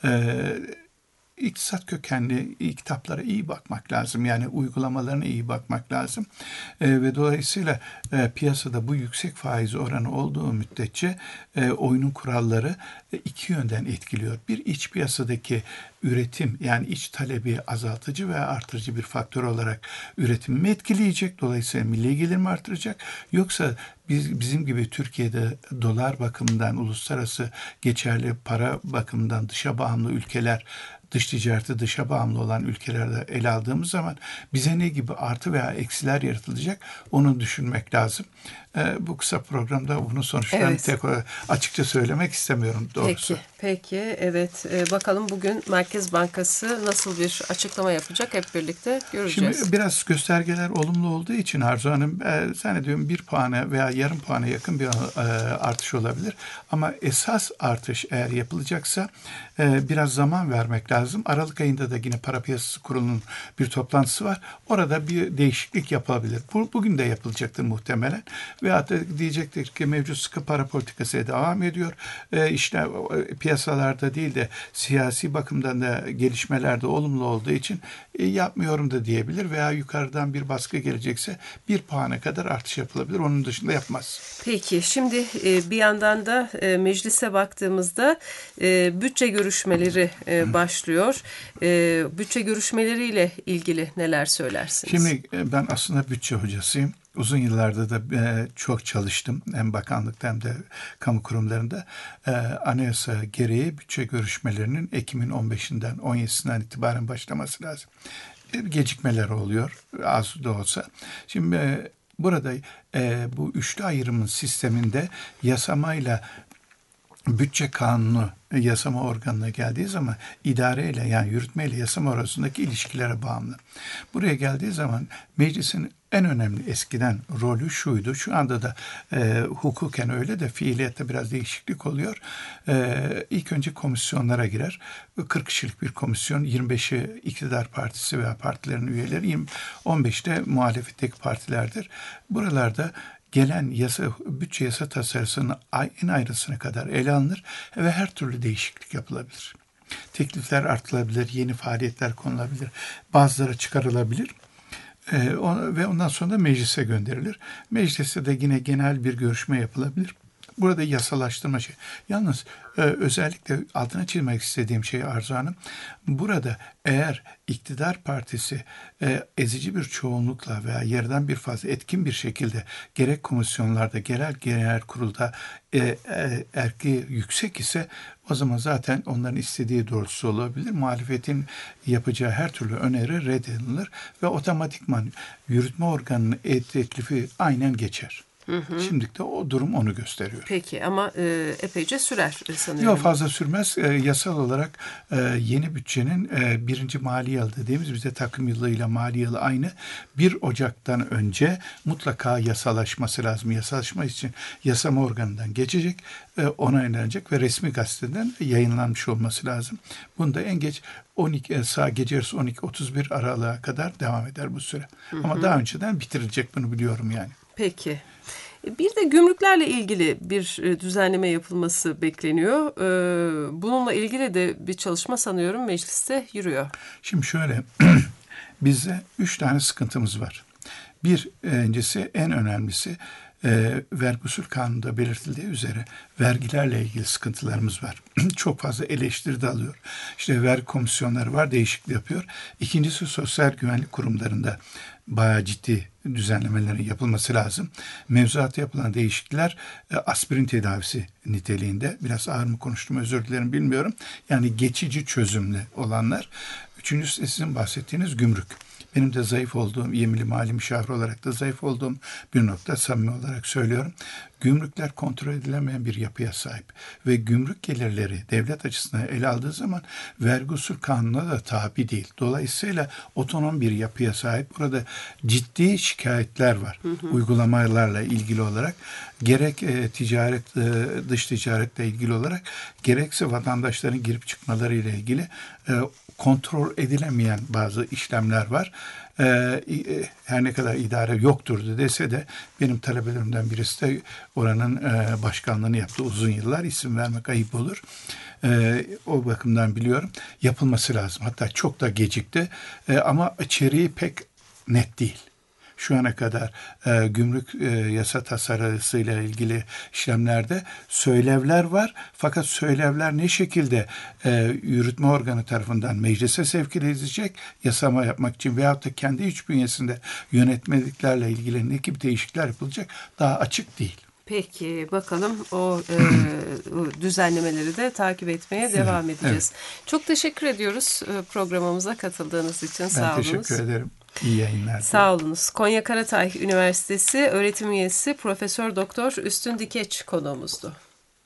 E, İktisat kökenli kitaplara iyi bakmak lazım. Yani uygulamalarına iyi bakmak lazım. E, ve dolayısıyla e, piyasada bu yüksek faiz oranı olduğu müddetçe e, oyunun kuralları e, iki yönden etkiliyor. Bir, iç piyasadaki üretim, yani iç talebi azaltıcı veya artırıcı bir faktör olarak üretimimi etkileyecek. Dolayısıyla milli gelir mi artıracak? Yoksa biz, bizim gibi Türkiye'de dolar bakımından, uluslararası geçerli para bakımından dışa bağımlı ülkeler, dış ticareti dışa bağımlı olan ülkelerde ele aldığımız zaman bize ne gibi artı veya eksiler yaratılacak onu düşünmek lazım. Ee, bu kısa programda bunun sonuçlarını evet. tek açıkça söylemek istemiyorum doğrusu. Peki, peki evet. Ee, bakalım bugün Merkez Bankası nasıl bir açıklama yapacak, hep birlikte göreceğiz. Şimdi biraz göstergeler olumlu olduğu için Arzu Hanım, e, zannediyorum bir puana veya yarım puana yakın bir e, artış olabilir. Ama esas artış eğer yapılacaksa e, biraz zaman vermek lazım. Aralık ayında da yine Para Piyasası Kurulu'nun bir toplantısı var. Orada bir değişiklik yapılabilir. Bu, bugün de yapılacaktır muhtemelen. Veyahut da diyecektir ki mevcut sıkı para politikası devam ediyor. E, işte e, piyasalarda değil de siyasi bakımdan da gelişmelerde olumlu olduğu için e, yapmıyorum da diyebilir veya yukarıdan bir baskı gelecekse bir puana kadar artış yapılabilir. Onun dışında yapmaz. Peki şimdi e, bir yandan da e, meclise baktığımızda e, bütçe görüşmeleri e, başlıyor. E, bütçe görüşmeleriyle ilgili neler söylersiniz? Şimdi e, ben aslında bütçe hocasıyım. Uzun yıllarda da e, çok çalıştım. Hem bakanlıkta hem de kamu kurumlarında. E, anayasa gereği bütçe görüşmelerinin Ekim'in on beşinden on yedisinden itibaren başlaması lazım. E, gecikmeler oluyor az da olsa. Şimdi e, burada e, bu üçlü ayrımın sisteminde yasamayla bütçe kanunu yasama organına geldiği zaman idareyle, yani yürütmeyle yasama arasındaki ilişkilere bağımlı. Buraya geldiği zaman meclisin en önemli eskiden rolü şuydu. Şu anda da e, hukuken öyle de fiiliyatta biraz değişiklik oluyor. E, ilk önce komisyonlara girer. kırk kişilik bir komisyon, yirmi beşi iktidar partisi veya partilerin üyeleri, on beşi de muhalefetteki partilerdir. Buralarda gelen yasa, bütçe yasa tasarısının en ayrısına kadar ele alınır ve her türlü değişiklik yapılabilir. Teklifler artırılabilir, yeni faaliyetler konulabilir, bazıları çıkarılabilir. Ee, on, ve ondan sonra da meclise gönderilir. Mecliste de yine genel bir görüşme yapılabilir. Burada yasalaştırma şey. Yalnız e, özellikle altına çizmek istediğim şey Arzu Hanım, burada eğer iktidar partisi e, ezici bir çoğunlukla veya yerden bir fazla etkin bir şekilde gerek komisyonlarda, gerek genel kurulda e, e, erki yüksek ise o zaman zaten onların istediği doğrusu olabilir. Muhalefetin yapacağı her türlü öneri reddedilir ve otomatikman yürütme organının teklifi aynen geçer. Hı hı. Şimdilik de o durum onu gösteriyor. Peki ama e, epeyce sürer sanıyorum. Yok, fazla sürmez. E, yasal olarak e, yeni bütçenin e, birinci mali yılı dediğimiz, bizde takvim yılıyla mali yılı aynı. bir Ocak'tan önce mutlaka yasalaşması lazım. Yasalaşma için yasama organından geçecek, e, onaylanacak ve resmi gazeteden yayınlanmış olması lazım. Bunda en geç on iki saat, gece yarısı on iki otuz bir aralığa kadar devam eder bu süre. Hı hı. Ama daha önceden bitirilecek, bunu biliyorum yani. Peki. Bir de gümrüklerle ilgili bir düzenleme yapılması bekleniyor. Bununla ilgili de bir çalışma sanıyorum mecliste yürüyor. Şimdi şöyle, bizde üç tane sıkıntımız var. Birincisi, en önemlisi, e, vergi usul kanununda belirtildiği üzere vergilerle ilgili sıkıntılarımız var. Çok fazla eleştiri de alıyor. İşte vergi komisyonları var, değişiklik yapıyor. İkincisi, sosyal güvenlik kurumlarında bayağı ciddi düzenlemelerin yapılması lazım. Mevzuata yapılan değişiklikler e, aspirin tedavisi niteliğinde. Biraz ağır mı konuştum, özür dilerim, bilmiyorum. Yani geçici çözümlü olanlar. Üçüncüsü de sizin bahsettiğiniz gümrük. benim de zayıf olduğum, yemili mali müşavir olarak da zayıf olduğum bir nokta, samimi olarak söylüyorum. Gümrükler kontrol edilemeyen bir yapıya sahip ve gümrük gelirleri devlet açısından ele aldığı zaman vergi usul kanununa da tabi değil. Dolayısıyla otonom bir yapıya sahip. Burada ciddi şikayetler var. Hı hı. Uygulamalarla ilgili olarak gerek e, ticaret, e, dış ticaretle ilgili olarak gerekse vatandaşların girip çıkmaları ile ilgili e, kontrol edilemeyen bazı işlemler var. Ee, her ne kadar idare yoktur dese de benim talebelerimden birisi de oranın e, başkanlığını yaptı uzun yıllar. İsim vermek ayıp olur. Ee, o bakımdan biliyorum. Yapılması lazım. Hatta çok da gecikti. Ee, ama içeriği pek net değil. Şu ana kadar e, gümrük e, yasa tasarısıyla ilgili işlemlerde söylevler var. Fakat söylevler ne şekilde e, yürütme organı tarafından meclise sevk edilecek, yasama yapmak için veyahut da kendi iç bünyesinde yönetmeliklerle ilgili ne gibi değişiklikler yapılacak daha açık değil. Peki bakalım o, e, o düzenlemeleri de takip etmeye devam edeceğiz. Evet. Çok teşekkür ediyoruz programımıza katıldığınız için. Ben sağ olunuz. Ben teşekkür ederim. İyi yayınlar. Sağ olunuz. Konya Karatay Üniversitesi öğretim üyesi Profesör Doktor Üstün Dikeç konuğumuzdu.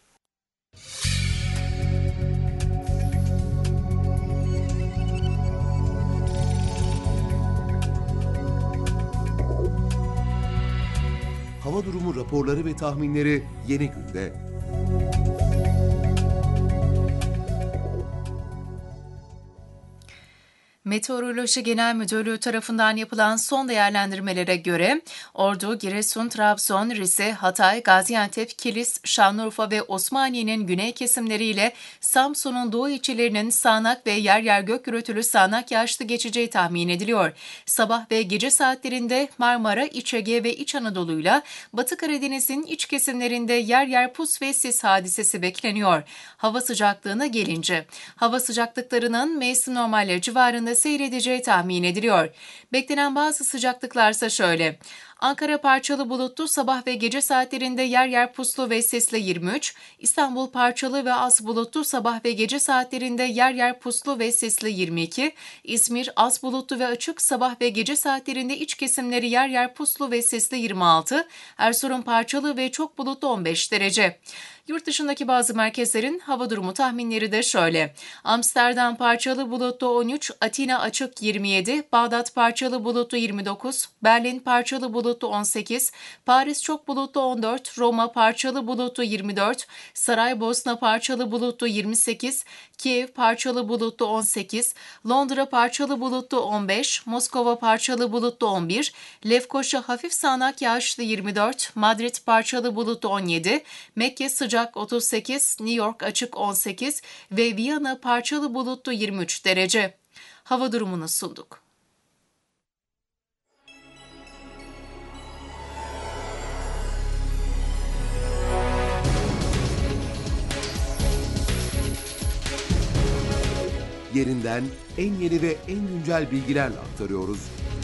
Hava durumu raporları ve tahminleri Yeni Gün'de. Meteoroloji Genel Müdürlüğü tarafından yapılan son değerlendirmelere göre Ordu, Giresun, Trabzon, Rize, Hatay, Gaziantep, Kilis, Şanlıurfa ve Osmaniye'nin güney kesimleriyle Samsun'un doğu ilçelerinin sağanak ve yer yer gök gürültülü sağanak yağışlı geçeceği tahmin ediliyor. Sabah ve gece saatlerinde Marmara, İç Ege ve İç Anadolu'yla Batı Karadeniz'in iç kesimlerinde yer yer pus ve sis hadisesi bekleniyor. Hava sıcaklığına gelince, hava sıcaklıklarının mevsim normalleri civarında seyredeceği tahmin ediliyor. Beklenen bazı sıcaklıklarsa şöyle: Ankara parçalı bulutlu, sabah ve gece saatlerinde yer yer puslu ve sisli yirmi üç, İstanbul parçalı ve az bulutlu, sabah ve gece saatlerinde yer yer puslu ve sisli yirmi iki, İzmir az bulutlu ve açık, sabah ve gece saatlerinde iç kesimleri yer yer puslu ve sisli yirmi altı, Erzurum parçalı ve çok bulutlu on beş derece. Yurt dışındaki bazı merkezlerin hava durumu tahminleri de şöyle: Amsterdam parçalı bulutlu on üç, Atina açık yirmi yedi, Bağdat parçalı bulutlu yirmi dokuz, Berlin parçalı bulutlu on sekiz, Paris çok bulutlu on dört, Roma parçalı bulutlu yirmi dört, Saraybosna parçalı bulutlu yirmi sekiz, Kiev parçalı bulutlu on sekiz, Londra parçalı bulutlu on beş, Moskova parçalı bulutlu on bir, Lefkoşa hafif sağanak yağışlı yirmi dört, Madrid parçalı bulutlu on yedi, Mekke sıcak otuz sekiz, New York açık on sekiz ve Viyana parçalı bulutlu yirmi üç derece. Hava durumunu sunduk. Yerinden en yeni ve en güncel bilgilerle aktarıyoruz.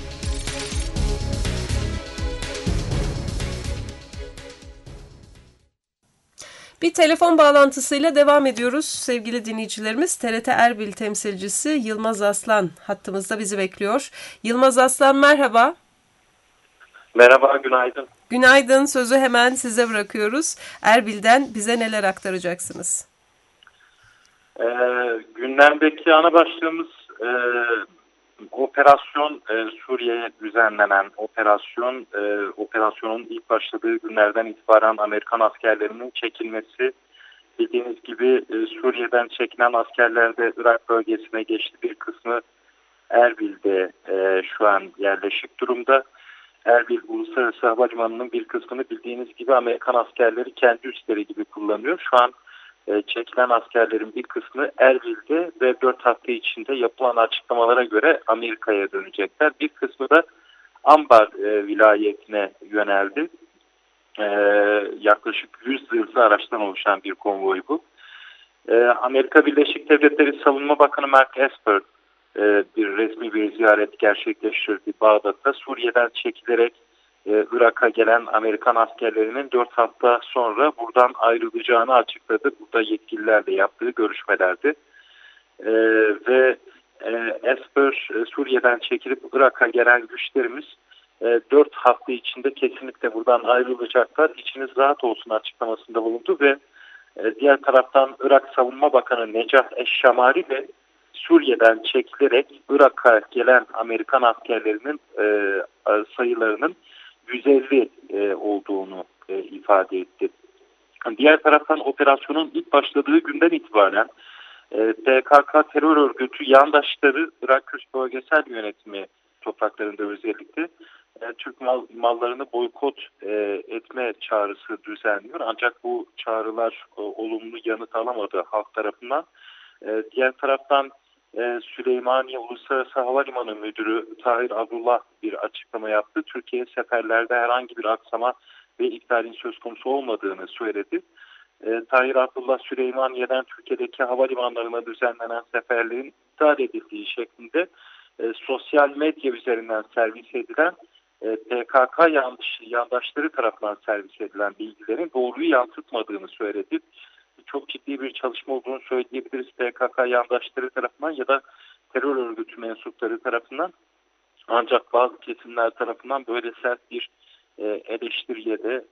Bir telefon bağlantısıyla devam ediyoruz sevgili dinleyicilerimiz. T R T Erbil temsilcisi Yılmaz Aslan hattımızda bizi bekliyor. Yılmaz Aslan merhaba. Merhaba, günaydın. Günaydın, sözü hemen size bırakıyoruz. Erbil'den bize neler aktaracaksınız? Ee, gündemdeki ana başlığımız e, operasyon e, Suriye'ye düzenlenen operasyon. E, operasyonun ilk başladığı günlerden itibaren Amerikan askerlerinin çekilmesi. Bildiğiniz gibi e, Suriye'den çekilen askerler de Irak bölgesine geçti. Bir kısmı Erbil'de e, şu an yerleşik durumda. Erbil Uluslararası Havalimanı'nın bir kısmını bildiğiniz gibi Amerikan askerleri kendi üsleri gibi kullanıyor. Şu an e, çekilen askerlerin bir kısmı Erbil'de ve dört hafta içinde yapılan açıklamalara göre Amerika'ya dönecekler. Bir kısmı da Ambar e, vilayetine yöneldi. E, yaklaşık yüz zırhlı araçtan oluşan bir konvoy bu. E, Amerika Birleşik Devletleri Savunma Bakanı Mark Esper e, bir resmi bir ziyaret gerçekleştirdi Bağdat'ta. Suriye'den çekilerek e, Irak'a gelen Amerikan askerlerinin dört hafta sonra buradan ayrılacağını açıkladı. Burada yetkililerle yaptığı görüşmelerde. E, ve e, Esper e, Suriye'den çekilip Irak'a gelen güçlerimiz e, dört hafta içinde kesinlikle buradan ayrılacaklar. İçiniz rahat olsun açıklamasında bulundu ve e, diğer taraftan Irak Savunma Bakanı Necah Eşşamari de Suriye'den çekilerek Irak'a gelen Amerikan askerlerinin e, sayılarının yüz elli e, olduğunu e, ifade etti. Diğer taraftan operasyonun ilk başladığı günden itibaren e, P K K terör örgütü yandaşları Irak Kürt Bölgesel Yönetimi topraklarında özellikle e, Türk mal, mallarını boykot e, etme çağrısı düzenliyor. Ancak bu çağrılar e, olumlu yanıt alamadı halk tarafından. E, diğer taraftan e, Süleymaniye Uluslararası Havalimanı Müdürü Tahir Abdullah bir açıklama yaptı. Türkiye seferlerde herhangi bir aksama ve iptalin söz konusu olmadığını söyledi. E, Tahir Abdullah Süleymaniye'den Türkiye'deki havalimanlarına düzenlenen seferlerin iptal edildiği şeklinde e, sosyal medya üzerinden servis edilen e, P K K yandaş, yandaşları tarafından servis edilen bilgilerin doğruyu yansıtmadığını söyledi. Çok ciddi bir çalışma olduğunu söyleyebiliriz P K K yandaşları tarafından ya da terör örgütü mensupları tarafından. Ancak bazı kesimler tarafından böyle sert bir eleştiriye de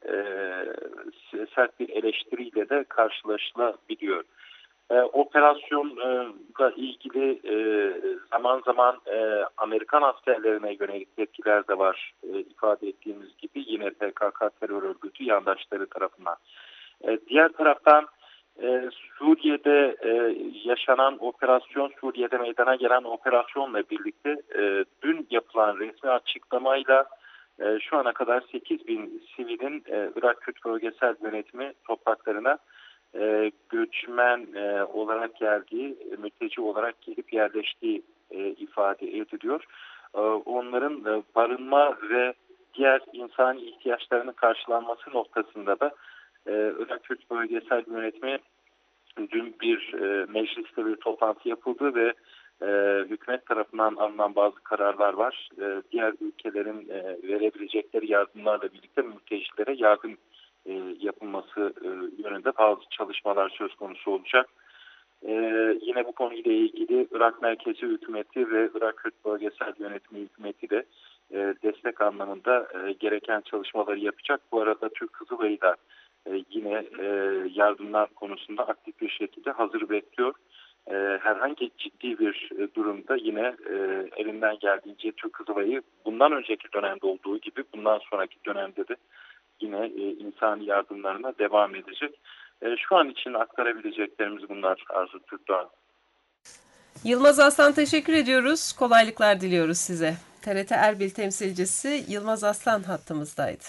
e, sert bir eleştiriyle de karşılaşılabiliyor. E, operasyonla ilgili e, zaman zaman e, Amerikan askerlerine yönelik tepkiler de var. E, ifade ettiğimiz gibi yine P K K terör örgütü yandaşları tarafından. E, diğer taraftan e, Suriye'de e, yaşanan operasyon, Suriye'de meydana gelen operasyonla birlikte e, dün yapılan resmi açıklamayla e, şu ana kadar sekiz bin sivilin e, Irak Kürt Bölgesel Yönetimi topraklarına e, göçmen e, olarak geldiği, mülteci olarak gelip yerleştiği e, ifade ediliyor. E, onların e, barınma ve diğer insani ihtiyaçlarının karşılanması noktasında da e, Irak Kürt Bölgesel Yönetimi dün bir e, mecliste bir toplantı yapıldı ve e, hükümet tarafından alınan bazı kararlar var. E, diğer ülkelerin e, verebilecekleri yardımlarla birlikte mültecilere yardım e, yapılması e, yönünde bazı çalışmalar söz konusu olacak. E, yine bu konuyla ilgili Irak Merkezi Hükümeti ve Irak Kürt Bölgesel Yönetimi Hükümeti de e, destek anlamında e, gereken çalışmaları yapacak. Bu arada Türk Kızılay'ı da e, yine e, yardımlar konusunda aktif bir şekilde hazır bekliyor. E, herhangi ciddi bir e, durumda yine e, elinden geldiğince Türk Kızılay'ı bundan önceki dönemde olduğu gibi bundan sonraki dönemde de yine e, insani yardımlarına devam edecek. E, şu an için aktarabileceklerimiz bunlar Arzu Türkdoğan. Yılmaz Aslan teşekkür ediyoruz. Kolaylıklar diliyoruz size. T R T Erbil temsilcisi Yılmaz Aslan hattımızdaydı.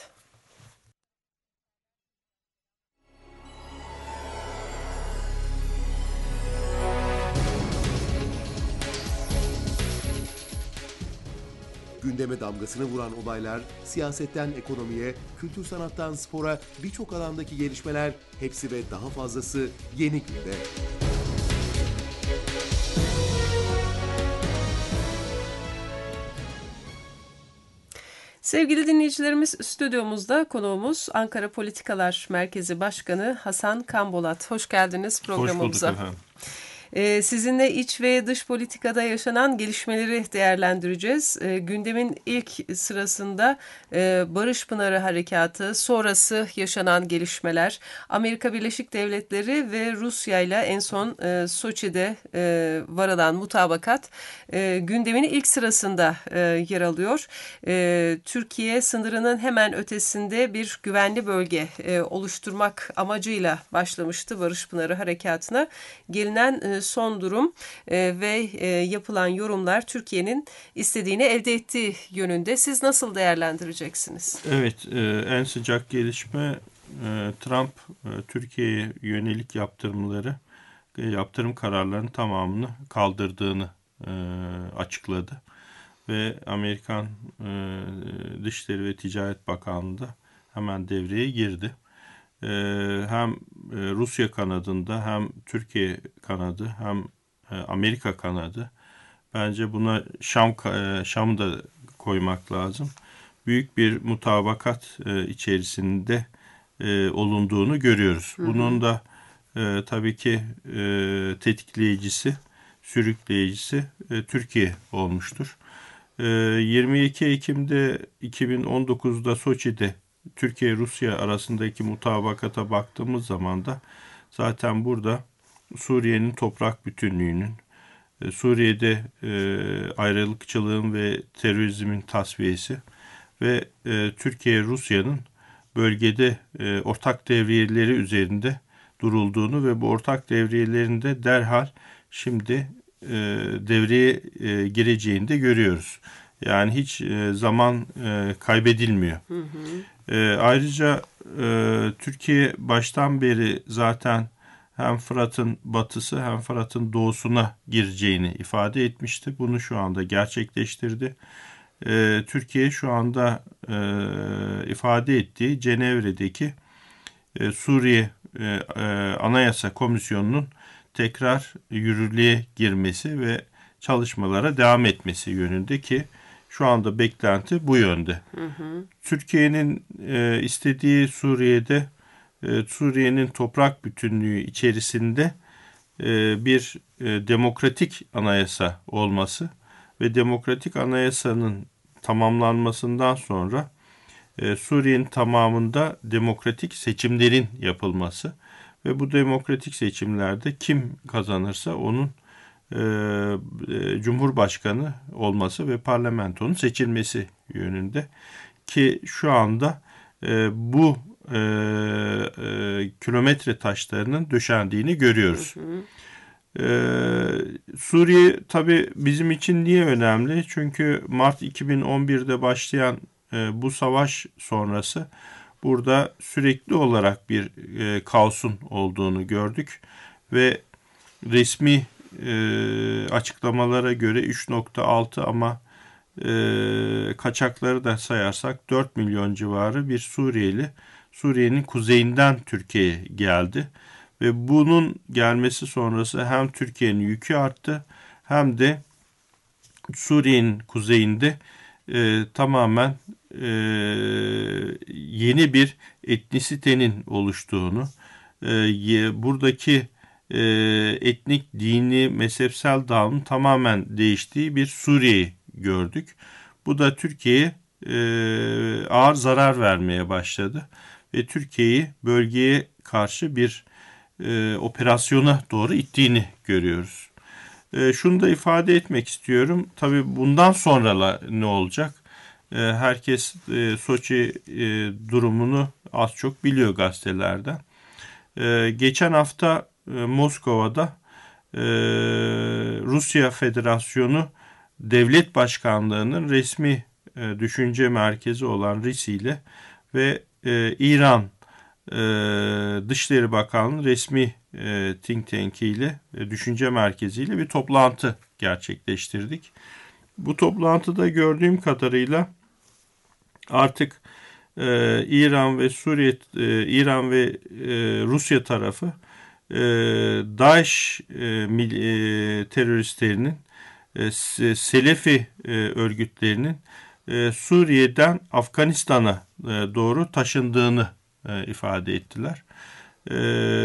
Gündeme damgasını vuran olaylar, siyasetten ekonomiye, kültür sanattan spora birçok alandaki gelişmeler, hepsi ve daha fazlası Yeni Günde. Sevgili dinleyicilerimiz, stüdyomuzda konuğumuz Ankara Politikalar Merkezi Başkanı Hasan Kanbolat. Hoş geldiniz programımıza. Hoş bulduk efendim. Ee, sizinle iç ve dış politikada yaşanan gelişmeleri değerlendireceğiz. Ee, gündemin ilk sırasında e, Barış Pınarı Harekatı, sonrası yaşanan gelişmeler, Amerika Birleşik Devletleri ve Rusya ile en son e, Soçi'de e, varılan mutabakat e, gündemin ilk sırasında e, yer alıyor. E, Türkiye sınırının hemen ötesinde bir güvenli bölge e, oluşturmak amacıyla başlamıştı Barış Pınarı Harekatı'na. Gelinen e, son durum e, ve e, yapılan yorumlar Türkiye'nin istediğini elde ettiği yönünde. Siz nasıl değerlendireceksiniz? Evet, e, en sıcak gelişme e, Trump e, Türkiye'ye yönelik yaptırımları, e, yaptırım kararlarının tamamını kaldırdığını e, açıkladı. Ve Amerikan e, Dışişleri ve Ticaret Bakanlığı da hemen devreye girdi. Hem Rusya kanadında hem Türkiye kanadı hem Amerika kanadı, bence buna Şam Şam'ı da koymak lazım, büyük bir mutabakat içerisinde olunduğunu görüyoruz. Hı hı. Bunun da tabii ki tetikleyicisi sürükleyicisi e, Türkiye olmuştur. E, yirmi iki Ekim'de iki bin on dokuz'da Soçi'de Türkiye-Rusya arasındaki mutabakata baktığımız zaman da zaten burada Suriye'nin toprak bütünlüğünün, e, Suriye'de e, ayrılıkçılığın ve terörizmin tasfiyesi ve e, Türkiye-Rusya'nın bölgede e, ortak devriyeleri üzerinde durulduğunu ve bu ortak devriyelerin de derhal şimdi e, devreye e, gireceğini de görüyoruz. Yani hiç e, zaman e, kaybedilmiyor. Hı hı. E, ayrıca e, Türkiye baştan beri zaten hem Fırat'ın batısı hem Fırat'ın doğusuna gireceğini ifade etmişti. Bunu şu anda gerçekleştirdi. E, Türkiye şu anda e, ifade ettiği Cenevre'deki e, Suriye e, e, Anayasa Komisyonu'nun tekrar yürürlüğe girmesi ve çalışmalara devam etmesi yönünde ki şu anda beklenti bu yönde. Hı hı. Türkiye'nin e, istediği Suriye'de e, Suriye'nin toprak bütünlüğü içerisinde e, bir e, demokratik anayasa olması ve demokratik anayasanın tamamlanmasından sonra e, Suriye'nin tamamında demokratik seçimlerin yapılması ve bu demokratik seçimlerde kim kazanırsa onun e, e, Cumhurbaşkanı olması ve parlamentonun seçilmesi yönünde ki şu anda e, bu e, e, kilometre taşlarının döşendiğini görüyoruz. Hı hı. Ee, Suriye tabii bizim için niye önemli? Çünkü Mart iki bin on bir'de başlayan e, bu savaş sonrası burada sürekli olarak bir e, kaosun olduğunu gördük ve resmi e, açıklamalara göre üç nokta altı ama e, kaçakları da sayarsak dört milyon civarı bir Suriyeli Suriye'nin kuzeyinden Türkiye'ye geldi. Ve bunun gelmesi sonrası hem Türkiye'nin yükü arttı hem de Suriye'nin kuzeyinde e, tamamen e, yeni bir etnisitenin oluştuğunu, e, buradaki e, etnik, dini, mezhepsel dağılımın tamamen değiştiği bir Suriye'yi gördük. Bu da Türkiye'ye e, ağır zarar vermeye başladı ve Türkiye'yi bölgeye karşı bir E, operasyona doğru ittiğini görüyoruz. E, şunu da ifade etmek istiyorum. Tabii bundan sonra ne olacak? E, herkes e, Soçi e, durumunu az çok biliyor gazetelerden. E, geçen hafta e, Moskova'da e, Rusya Federasyonu Devlet Başkanlığı'nın resmi e, düşünce merkezi olan RISI ile ve e, İran Ee, Dışişleri Bakanlığı resmi e, think tank ile e, düşünce merkeziyle bir toplantı gerçekleştirdik. Bu toplantıda gördüğüm kadarıyla artık e, İran ve Suriye, e, İran ve e, Rusya tarafı e, DAEŞ e, e, teröristlerinin, e, Selefi e, örgütlerinin e, Suriye'den Afganistan'a e, doğru taşındığını E, ifade ettiler. E,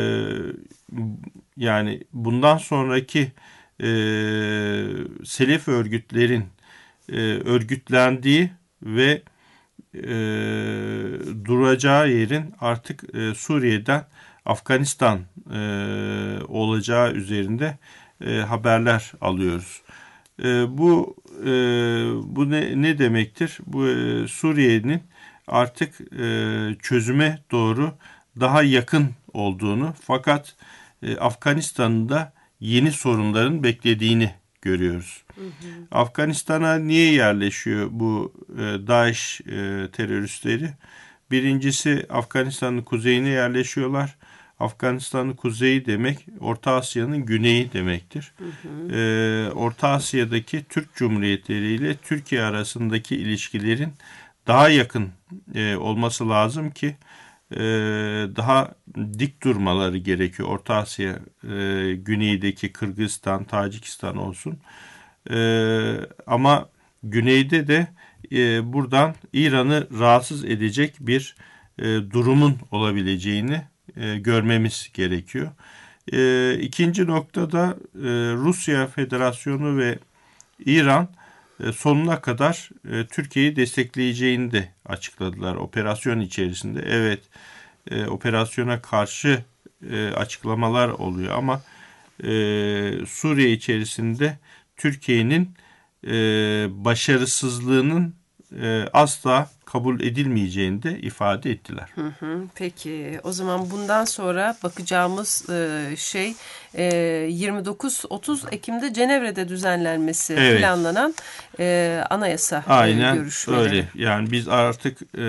yani bundan sonraki e, Selefi örgütlerin e, örgütlendiği ve e, duracağı yerin artık e, Suriye'den Afganistan e, olacağı üzerinde e, haberler alıyoruz. E, bu e, bu ne, ne demektir? Bu e, Suriye'nin artık e, çözüme doğru daha yakın olduğunu fakat e, Afganistan'ın da yeni sorunların beklediğini görüyoruz. Hı hı. Afganistan'a niye yerleşiyor bu e, DAEŞ e, teröristleri? Birincisi Afganistan'ın kuzeyine yerleşiyorlar. Afganistan'ın kuzeyi demek Orta Asya'nın güneyi demektir. Hı hı. E, Orta Asya'daki Türk Cumhuriyetleri ile Türkiye arasındaki ilişkilerin daha yakın e, olması lazım ki e, daha dik durmaları gerekiyor. Orta Asya e, güneydeki Kırgızistan, Tacikistan olsun. E, ama güneyde de e, buradan İran'ı rahatsız edecek bir e, durumun olabileceğini e, görmemiz gerekiyor. E, ikinci noktada e, Rusya Federasyonu ve İran e, sonuna kadar e, Türkiye'yi destekleyeceğini de açıkladılar operasyon içerisinde. Evet, e, operasyona karşı e, açıklamalar oluyor ama e, Suriye içerisinde Türkiye'nin e, başarısızlığının e, asla kabul edilmeyeceğini de ifade ettiler. Hı hı, peki o zaman bundan sonra bakacağımız e, şey e, yirmi dokuz otuz Ekim'de Cenevre'de düzenlenmesi evet. planlanan e, anayasa Aynen e, görüşmeleri. Öyle. Yani biz artık e,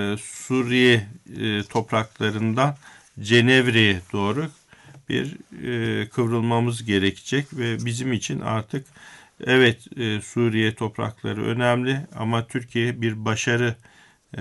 Suriye e, topraklarından Cenevre'ye doğru bir e, kıvrılmamız gerekecek ve bizim için artık evet e, Suriye toprakları önemli ama Türkiye bir başarı e,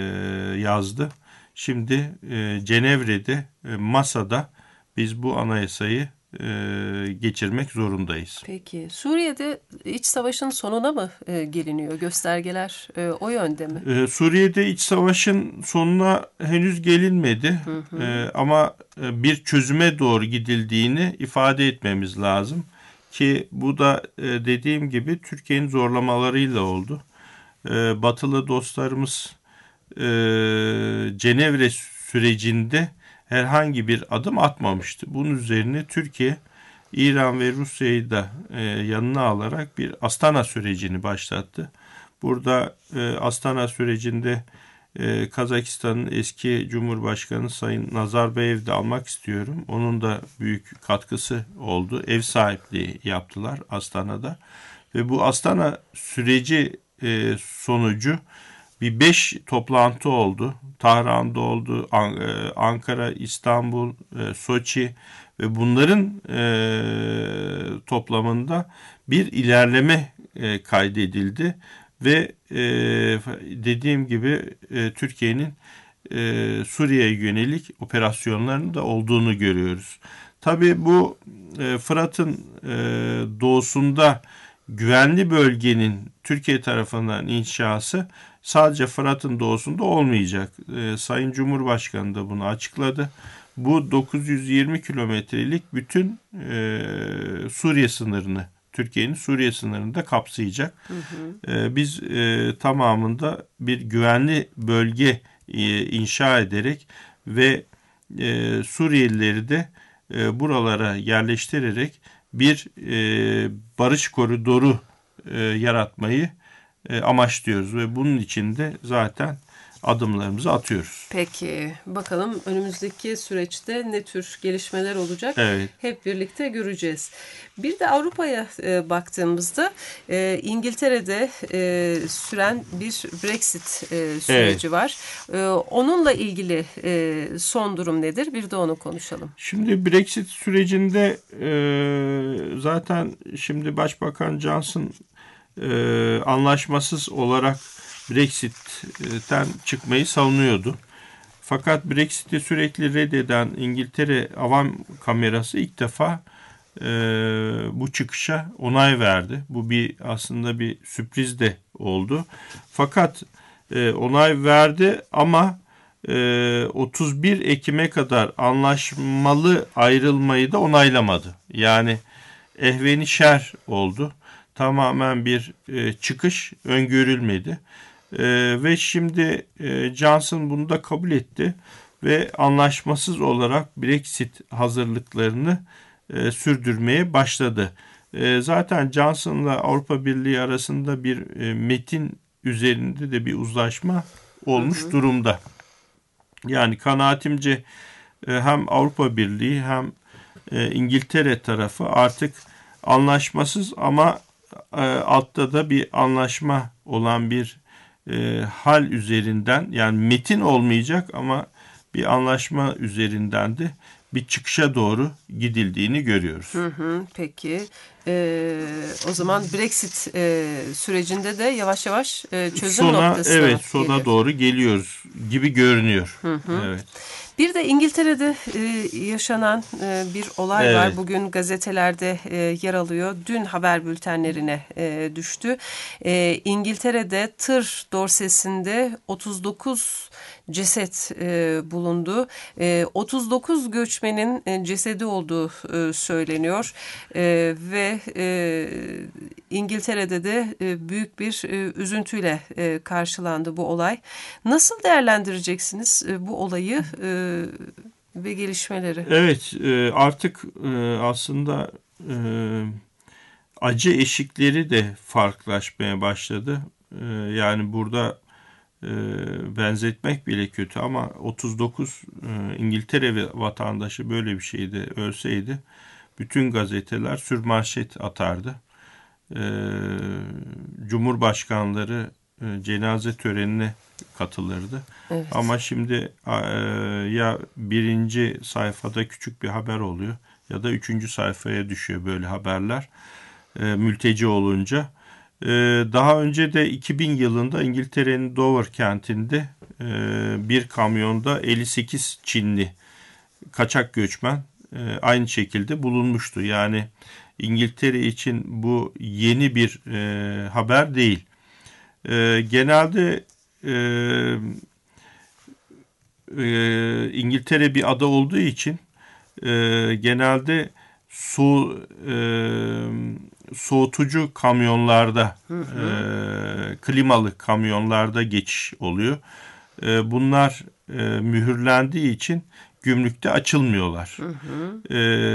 yazdı. Şimdi e, Cenevre'de e, masada biz bu anayasayı e, geçirmek zorundayız. Peki Suriye'de iç savaşın sonuna mı e, geliniyor? Göstergeler e, o yönde mi? E, Suriye'de iç savaşın sonuna henüz gelinmedi. Hı hı. E, ama e, bir çözüme doğru gidildiğini ifade etmemiz lazım. Ki bu da e, dediğim gibi Türkiye'nin zorlamalarıyla oldu. E, batılı dostlarımız e, Cenevre sürecinde herhangi bir adım atmamıştı. Bunun üzerine Türkiye, İran ve Rusya'yı da e, yanına alarak bir Astana sürecini başlattı. Burada e, Astana sürecinde e, Kazakistan'ın eski Cumhurbaşkanı Sayın Nazarbayev'i de almak istiyorum. Onun da büyük katkısı oldu. Ev sahipliği yaptılar Astana'da. Ve bu Astana süreci e, sonucu bir beş toplantı oldu. Tahran'da oldu, Ankara, İstanbul, Soçi ve bunların toplamında bir ilerleme kaydedildi. Ve dediğim gibi Türkiye'nin Suriye'ye yönelik operasyonlarının da olduğunu görüyoruz. Tabii bu Fırat'ın doğusunda güvenli bölgenin Türkiye tarafından inşası sadece Fırat'ın doğusunda olmayacak. E, Sayın Cumhurbaşkanı da bunu açıkladı. Bu dokuz yüz yirmi kilometrelik bütün e, Suriye sınırını, Türkiye'nin Suriye sınırını da kapsayacak. Hı hı. E, biz e, tamamında bir güvenli bölge e, inşa ederek ve e, Suriyelileri de e, buralara yerleştirerek bir e, barış koridoru e, yaratmayı e, amaçlıyoruz ve bunun için de zaten adımlarımızı atıyoruz. Peki bakalım önümüzdeki süreçte ne tür gelişmeler olacak? Evet. Hep birlikte göreceğiz. Bir de Avrupa'ya e, baktığımızda e, İngiltere'de e, süren bir Brexit e, süreci evet. var. E, onunla ilgili e, son durum nedir? Bir de onu konuşalım. Şimdi Brexit sürecinde e, zaten şimdi Başbakan Johnson e, anlaşmasız olarak Brexit'ten çıkmayı savunuyordu. Fakat Brexit'i sürekli reddeden İngiltere Avam Kamerası ilk defa e, bu çıkışa onay verdi. Bu bir aslında bir sürpriz de oldu. Fakat e, onay verdi ama e, otuz bir Ekim'e kadar anlaşmalı ayrılmayı da onaylamadı. Yani ehvenişer oldu. Tamamen bir e, çıkış öngörülmedi. Ee, ve şimdi e, Johnson bunu da kabul etti ve anlaşmasız olarak Brexit hazırlıklarını e, sürdürmeye başladı. E, zaten Johnson'la Avrupa Birliği arasında bir e, metin üzerinde de bir uzlaşma olmuş hı hı. durumda. Yani kanaatimce e, hem Avrupa Birliği hem e, İngiltere tarafı artık anlaşmasız ama e, altta da bir anlaşma olan bir E, hal üzerinden yani metin olmayacak ama bir anlaşma üzerinden de bir çıkışa doğru gidildiğini görüyoruz. Hı hı, peki ee, o zaman Brexit e, sürecinde de yavaş yavaş e, çözüm sona, noktasına evet sona geliyor. doğru geliyoruz gibi görünüyor. Hı hı. Evet. Bir de İngiltere'de e, yaşanan e, bir olay Evet. var. Bugün gazetelerde e, yer alıyor. Dün haber bültenlerine e, düştü. E, İngiltere'de tır dorsesinde otuz dokuz ceset e, bulundu. E, otuz dokuz göçmenin e, cesedi olduğu e, söyleniyor. E, ve e, İngiltere'de de e, büyük bir e, üzüntüyle e, karşılandı bu olay. Nasıl değerlendireceksiniz e, bu olayı e, ve gelişmeleri? Evet, e, artık e, aslında e, acı eşikleri de farklılaşmaya başladı. E, yani burada e, benzetmek bile kötü ama otuz dokuz e, İngiltere vatandaşı böyle bir şeyde ölseydi bütün gazeteler sürmanşet atardı. E, Cumhurbaşkanları e, cenaze törenine katılırdı. Evet. Ama şimdi e, ya birinci sayfada küçük bir haber oluyor ya da üçüncü sayfaya düşüyor böyle haberler e, mülteci olunca. E, daha önce de iki bin yılında İngiltere'nin Dover kentinde e, bir kamyonda elli sekiz Çinli kaçak göçmen e, aynı şekilde bulunmuştu. Yani İngiltere için bu yeni bir e, haber değil. E, genelde e, e, İngiltere bir ada olduğu için e, genelde su e, soğutucu kamyonlarda, hı hı. E, klimalı kamyonlarda geçiş oluyor. E, bunlar e, mühürlendiği için gümrükte açılmıyorlar. Hı hı. E,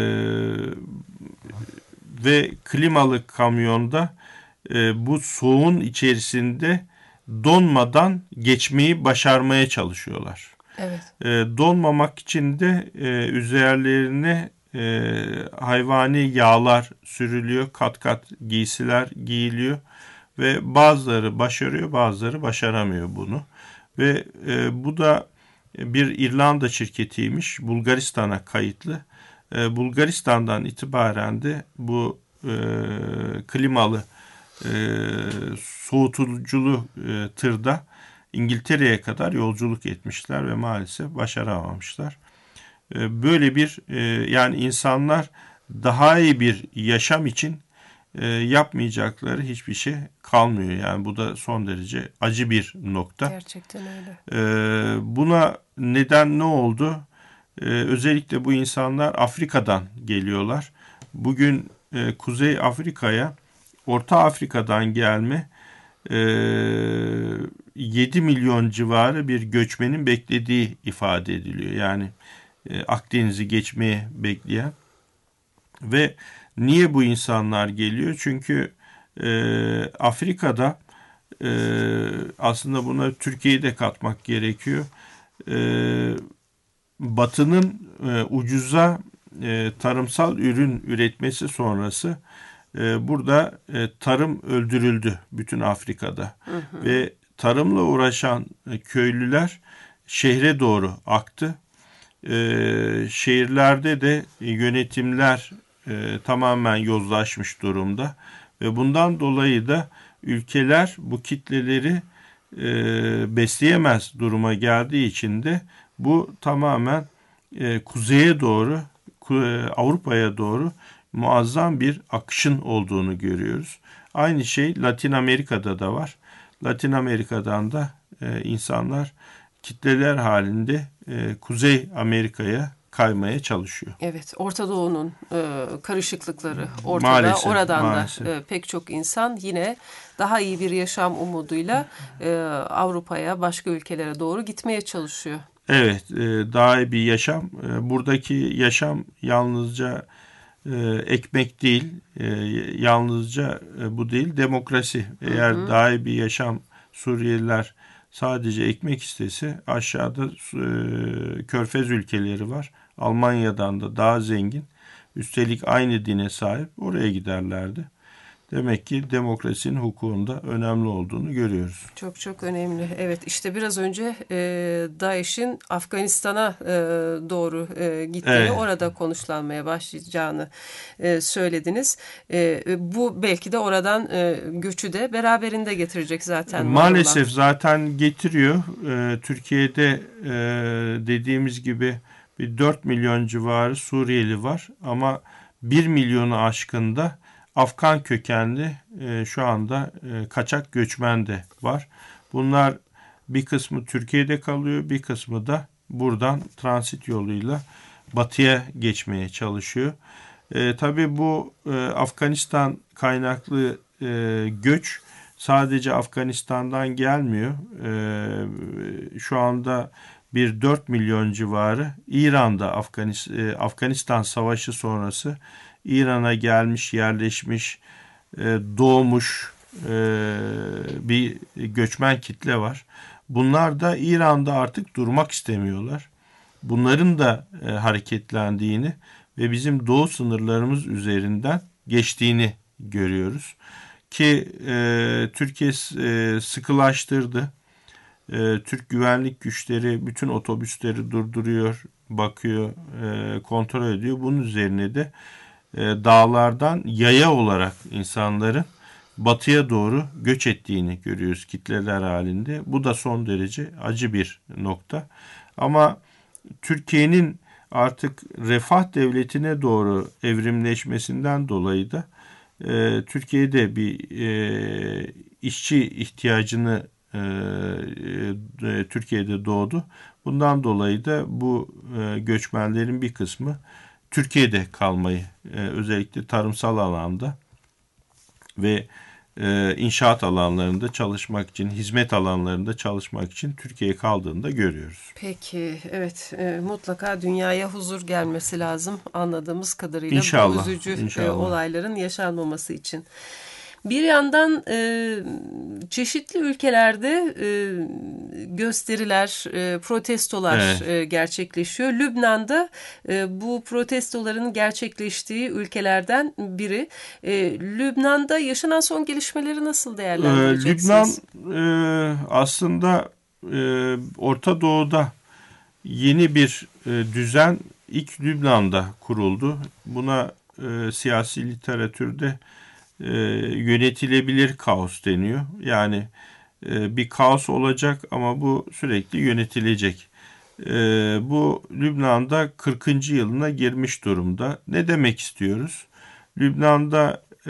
ve klimalı kamyonda e, bu soğuğun içerisinde donmadan geçmeyi başarmaya çalışıyorlar. Evet. E, donmamak için de e, üzerlerine e, hayvani yağlar sürülüyor, kat kat giysiler giyiliyor ve bazıları başarıyor, bazıları başaramıyor bunu. Ve e, bu da bir İrlanda şirketiymiş, Bulgaristan'a kayıtlı. E, Bulgaristan'dan itibaren de bu e, klimalı e, soğutuculu e, tırda İngiltere'ye kadar yolculuk etmişler ve maalesef başaramamışlar. E, böyle bir e, yani insanlar daha iyi bir yaşam için e, yapmayacakları hiçbir şey kalmıyor. Yani bu da son derece acı bir nokta. Gerçekten öyle. E, buna neden ne oldu? E, özellikle bu insanlar Afrika'dan geliyorlar. Bugün e, Kuzey Afrika'ya Orta Afrika'dan gelme e, yedi milyon civarı bir göçmenin beklediği ifade ediliyor. Yani e, Akdeniz'i geçmeye bekleyen. Ve niye bu insanlar geliyor? Çünkü e, Afrika'da e, aslında buna Türkiye'yi de katmak gerekiyor. E, Batı'nın e, ucuza e, tarımsal ürün üretmesi sonrası e, burada e, tarım öldürüldü bütün Afrika'da. Hı hı. Ve tarımla uğraşan e, köylüler şehre doğru aktı. E, şehirlerde de yönetimler e, tamamen yozlaşmış durumda. Ve bundan dolayı da ülkeler bu kitleleri e, besleyemez duruma geldiği için de bu tamamen e, kuzeye doğru, Avrupa'ya doğru muazzam bir akışın olduğunu görüyoruz. Aynı şey Latin Amerika'da da var. Latin Amerika'dan da e, insanlar kitleler halinde e, Kuzey Amerika'ya kaymaya çalışıyor. Evet, Orta Doğu'nun e, karışıklıkları ortada. Maalesef, Oradan maalesef. da e, pek çok insan yine daha iyi bir yaşam umuduyla e, Avrupa'ya, başka ülkelere doğru gitmeye çalışıyor. Evet, e, daha iyi bir yaşam. E, buradaki yaşam yalnızca e, ekmek değil, e, yalnızca e, bu değil, demokrasi. Eğer hı hı. daha iyi bir yaşam Suriyeliler sadece ekmek istese aşağıda e, Körfez ülkeleri var. Almanya'dan da daha zengin. Üstelik aynı dine sahip. Oraya giderlerdi. demek ki demokrasinin, hukukun da önemli olduğunu görüyoruz. Çok çok önemli. Evet, işte biraz önce e, DAEŞ'in Afganistan'a e, doğru e, gittiğini, Evet. orada konuşlanmaya başlayacağını e, söylediniz. E, bu belki de oradan e, göçü de beraberinde getirecek zaten. Maalesef zaten getiriyor. E, Türkiye'de e, dediğimiz gibi bir dört milyon civarı Suriyeli var ama bir milyonu aşkında Afgan kökenli e, şu anda e, kaçak göçmen de var. Bunlar bir kısmı Türkiye'de kalıyor, bir kısmı da buradan transit yoluyla batıya geçmeye çalışıyor. E, tabii bu e, Afganistan kaynaklı e, göç sadece Afganistan'dan gelmiyor. E, şu anda bir dört milyon civarı İran'da Afganistan, e, Afganistan Savaşı sonrası İran'a gelmiş, yerleşmiş, e, doğmuş e, bir göçmen kitle var. Bunlar da İran'da artık durmak istemiyorlar. Bunların da e, hareketlendiğini ve bizim doğu sınırlarımız üzerinden geçtiğini görüyoruz. Ki e, Türkiye e, sıkılaştırdı. E, Türk güvenlik güçleri bütün otobüsleri durduruyor, bakıyor, e, kontrol ediyor. Bunun üzerine de e, dağlardan yaya olarak insanların batıya doğru göç ettiğini görüyoruz kitleler halinde. Bu da son derece acı bir nokta. Ama Türkiye'nin artık refah devletine doğru evrimleşmesinden dolayı da e, Türkiye'de bir e, işçi ihtiyacını e, e, Türkiye'de doğdu. Bundan dolayı da bu e, göçmenlerin bir kısmı Türkiye'de kalmayı, e, özellikle tarımsal alanda ve e, inşaat alanlarında çalışmak için, hizmet alanlarında çalışmak için Türkiye'ye kaldığını da görüyoruz. Peki, evet, e, mutlaka dünyaya huzur gelmesi lazım anladığımız kadarıyla. İnşallah, Bu üzücü inşallah. E, olayların yaşanmaması için. Bir yandan e, çeşitli ülkelerde e, gösteriler, e, protestolar Evet. e, gerçekleşiyor. Lübnan'da e, bu protestoların gerçekleştiği ülkelerden biri. E, Lübnan'da yaşanan son gelişmeleri nasıl değerlendireceksiniz? Lübnan e, aslında e, Orta Doğu'da yeni bir e, düzen ilk Lübnan'da kuruldu. Buna e, siyasi literatürde e, yönetilebilir kaos deniyor. Yani e, bir kaos olacak ama bu sürekli yönetilecek. E, bu Lübnan'da kırkıncı yılına girmiş durumda. Ne demek istiyoruz? Lübnan'da e,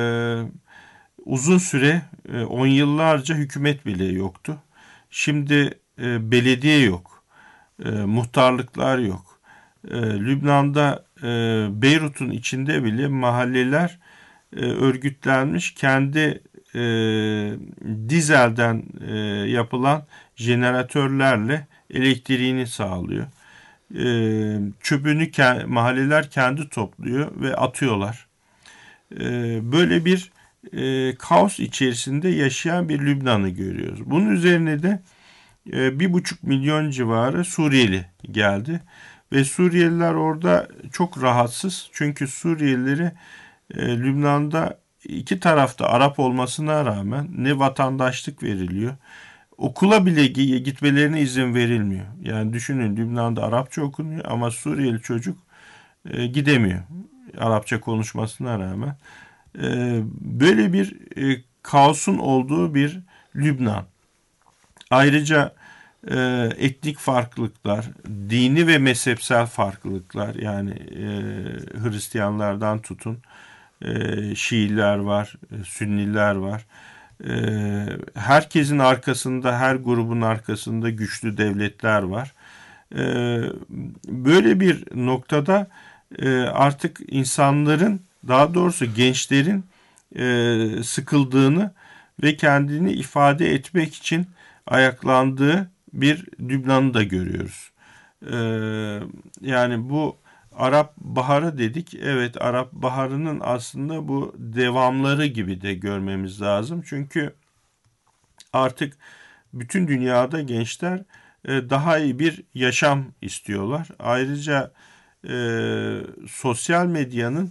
uzun süre e, on yıllarca hükümet bile yoktu. Şimdi e, belediye yok. E, muhtarlıklar yok. E, Lübnan'da e, Beyrut'un içinde bile mahalleler e, örgütlenmiş, kendi e, dizelden e, yapılan jeneratörlerle elektriğini sağlıyor. E, çöpünü ke- mahalleler kendi topluyor ve atıyorlar. E, böyle bir e, kaos içerisinde yaşayan bir Lübnan'ı görüyoruz. Bunun üzerine de e, bir buçuk milyon civarı Suriyeli geldi ve Suriyeliler orada çok rahatsız, çünkü Suriyelileri e, Lübnan'da iki tarafta Arap olmasına rağmen ne vatandaşlık veriliyor, okula bile gitmelerine izin verilmiyor. Yani düşünün, Lübnan'da Arapça okunuyor ama Suriyeli çocuk e, gidemiyor Arapça konuşmasına rağmen. E, böyle bir e, kaosun olduğu bir Lübnan. Ayrıca e, etnik farklılıklar, dini ve mezhepsel farklılıklar, yani e, Hristiyanlardan tutun, e, Şiiler var, e, Sünniler var. E, herkesin arkasında, her grubun arkasında güçlü devletler var. E, böyle bir noktada e, artık insanların, daha doğrusu gençlerin e, sıkıldığını ve kendini ifade etmek için ayaklandığı bir Lübnan'ı da görüyoruz. Ee, yani bu Arap Baharı dedik. Evet, Arap Baharı'nın aslında bu devamları gibi de görmemiz lazım. Çünkü artık bütün dünyada gençler e, daha iyi bir yaşam istiyorlar. Ayrıca e, sosyal medyanın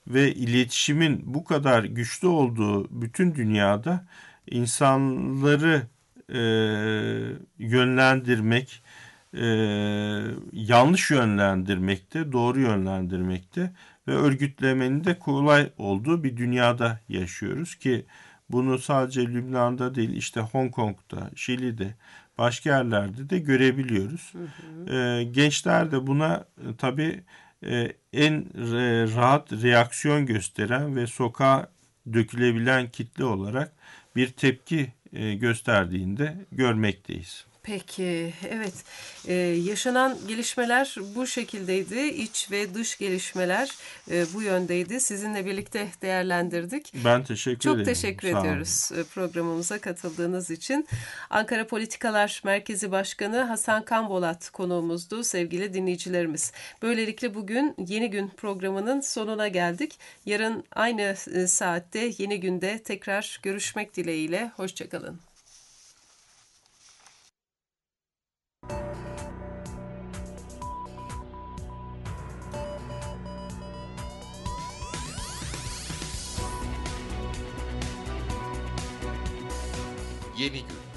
ve iletişimin bu kadar güçlü olduğu bütün dünyada insanları e, yönlendirmek, e, yanlış yönlendirmekte, doğru yönlendirmekte ve örgütlemenin de kolay olduğu bir dünyada yaşıyoruz ki bunu sadece Lübnan'da değil, işte Hong Kong'da, Şili'de, başka yerlerde de görebiliyoruz. Hı hı. E, gençler de buna e, tabii e, en re, rahat reaksiyon gösteren ve sokağa dökülebilen kitle olarak bir tepki e, gösterdiğinde görmekteyiz. Peki, evet. Ee, yaşanan gelişmeler bu şekildeydi. İç ve dış gelişmeler e, bu yöndeydi. Sizinle birlikte değerlendirdik. Ben teşekkür Çok ederim. Çok teşekkür Sağ ediyoruz olun. Programımıza katıldığınız için. Ankara Politikalar Merkezi Başkanı Hasan Kanbolat konuğumuzdu sevgili dinleyicilerimiz. Böylelikle bugün Yeni Gün programının sonuna geldik. Yarın aynı saatte Yeni Gün'de tekrar görüşmek dileğiyle. Hoşçakalın. Yeni Gün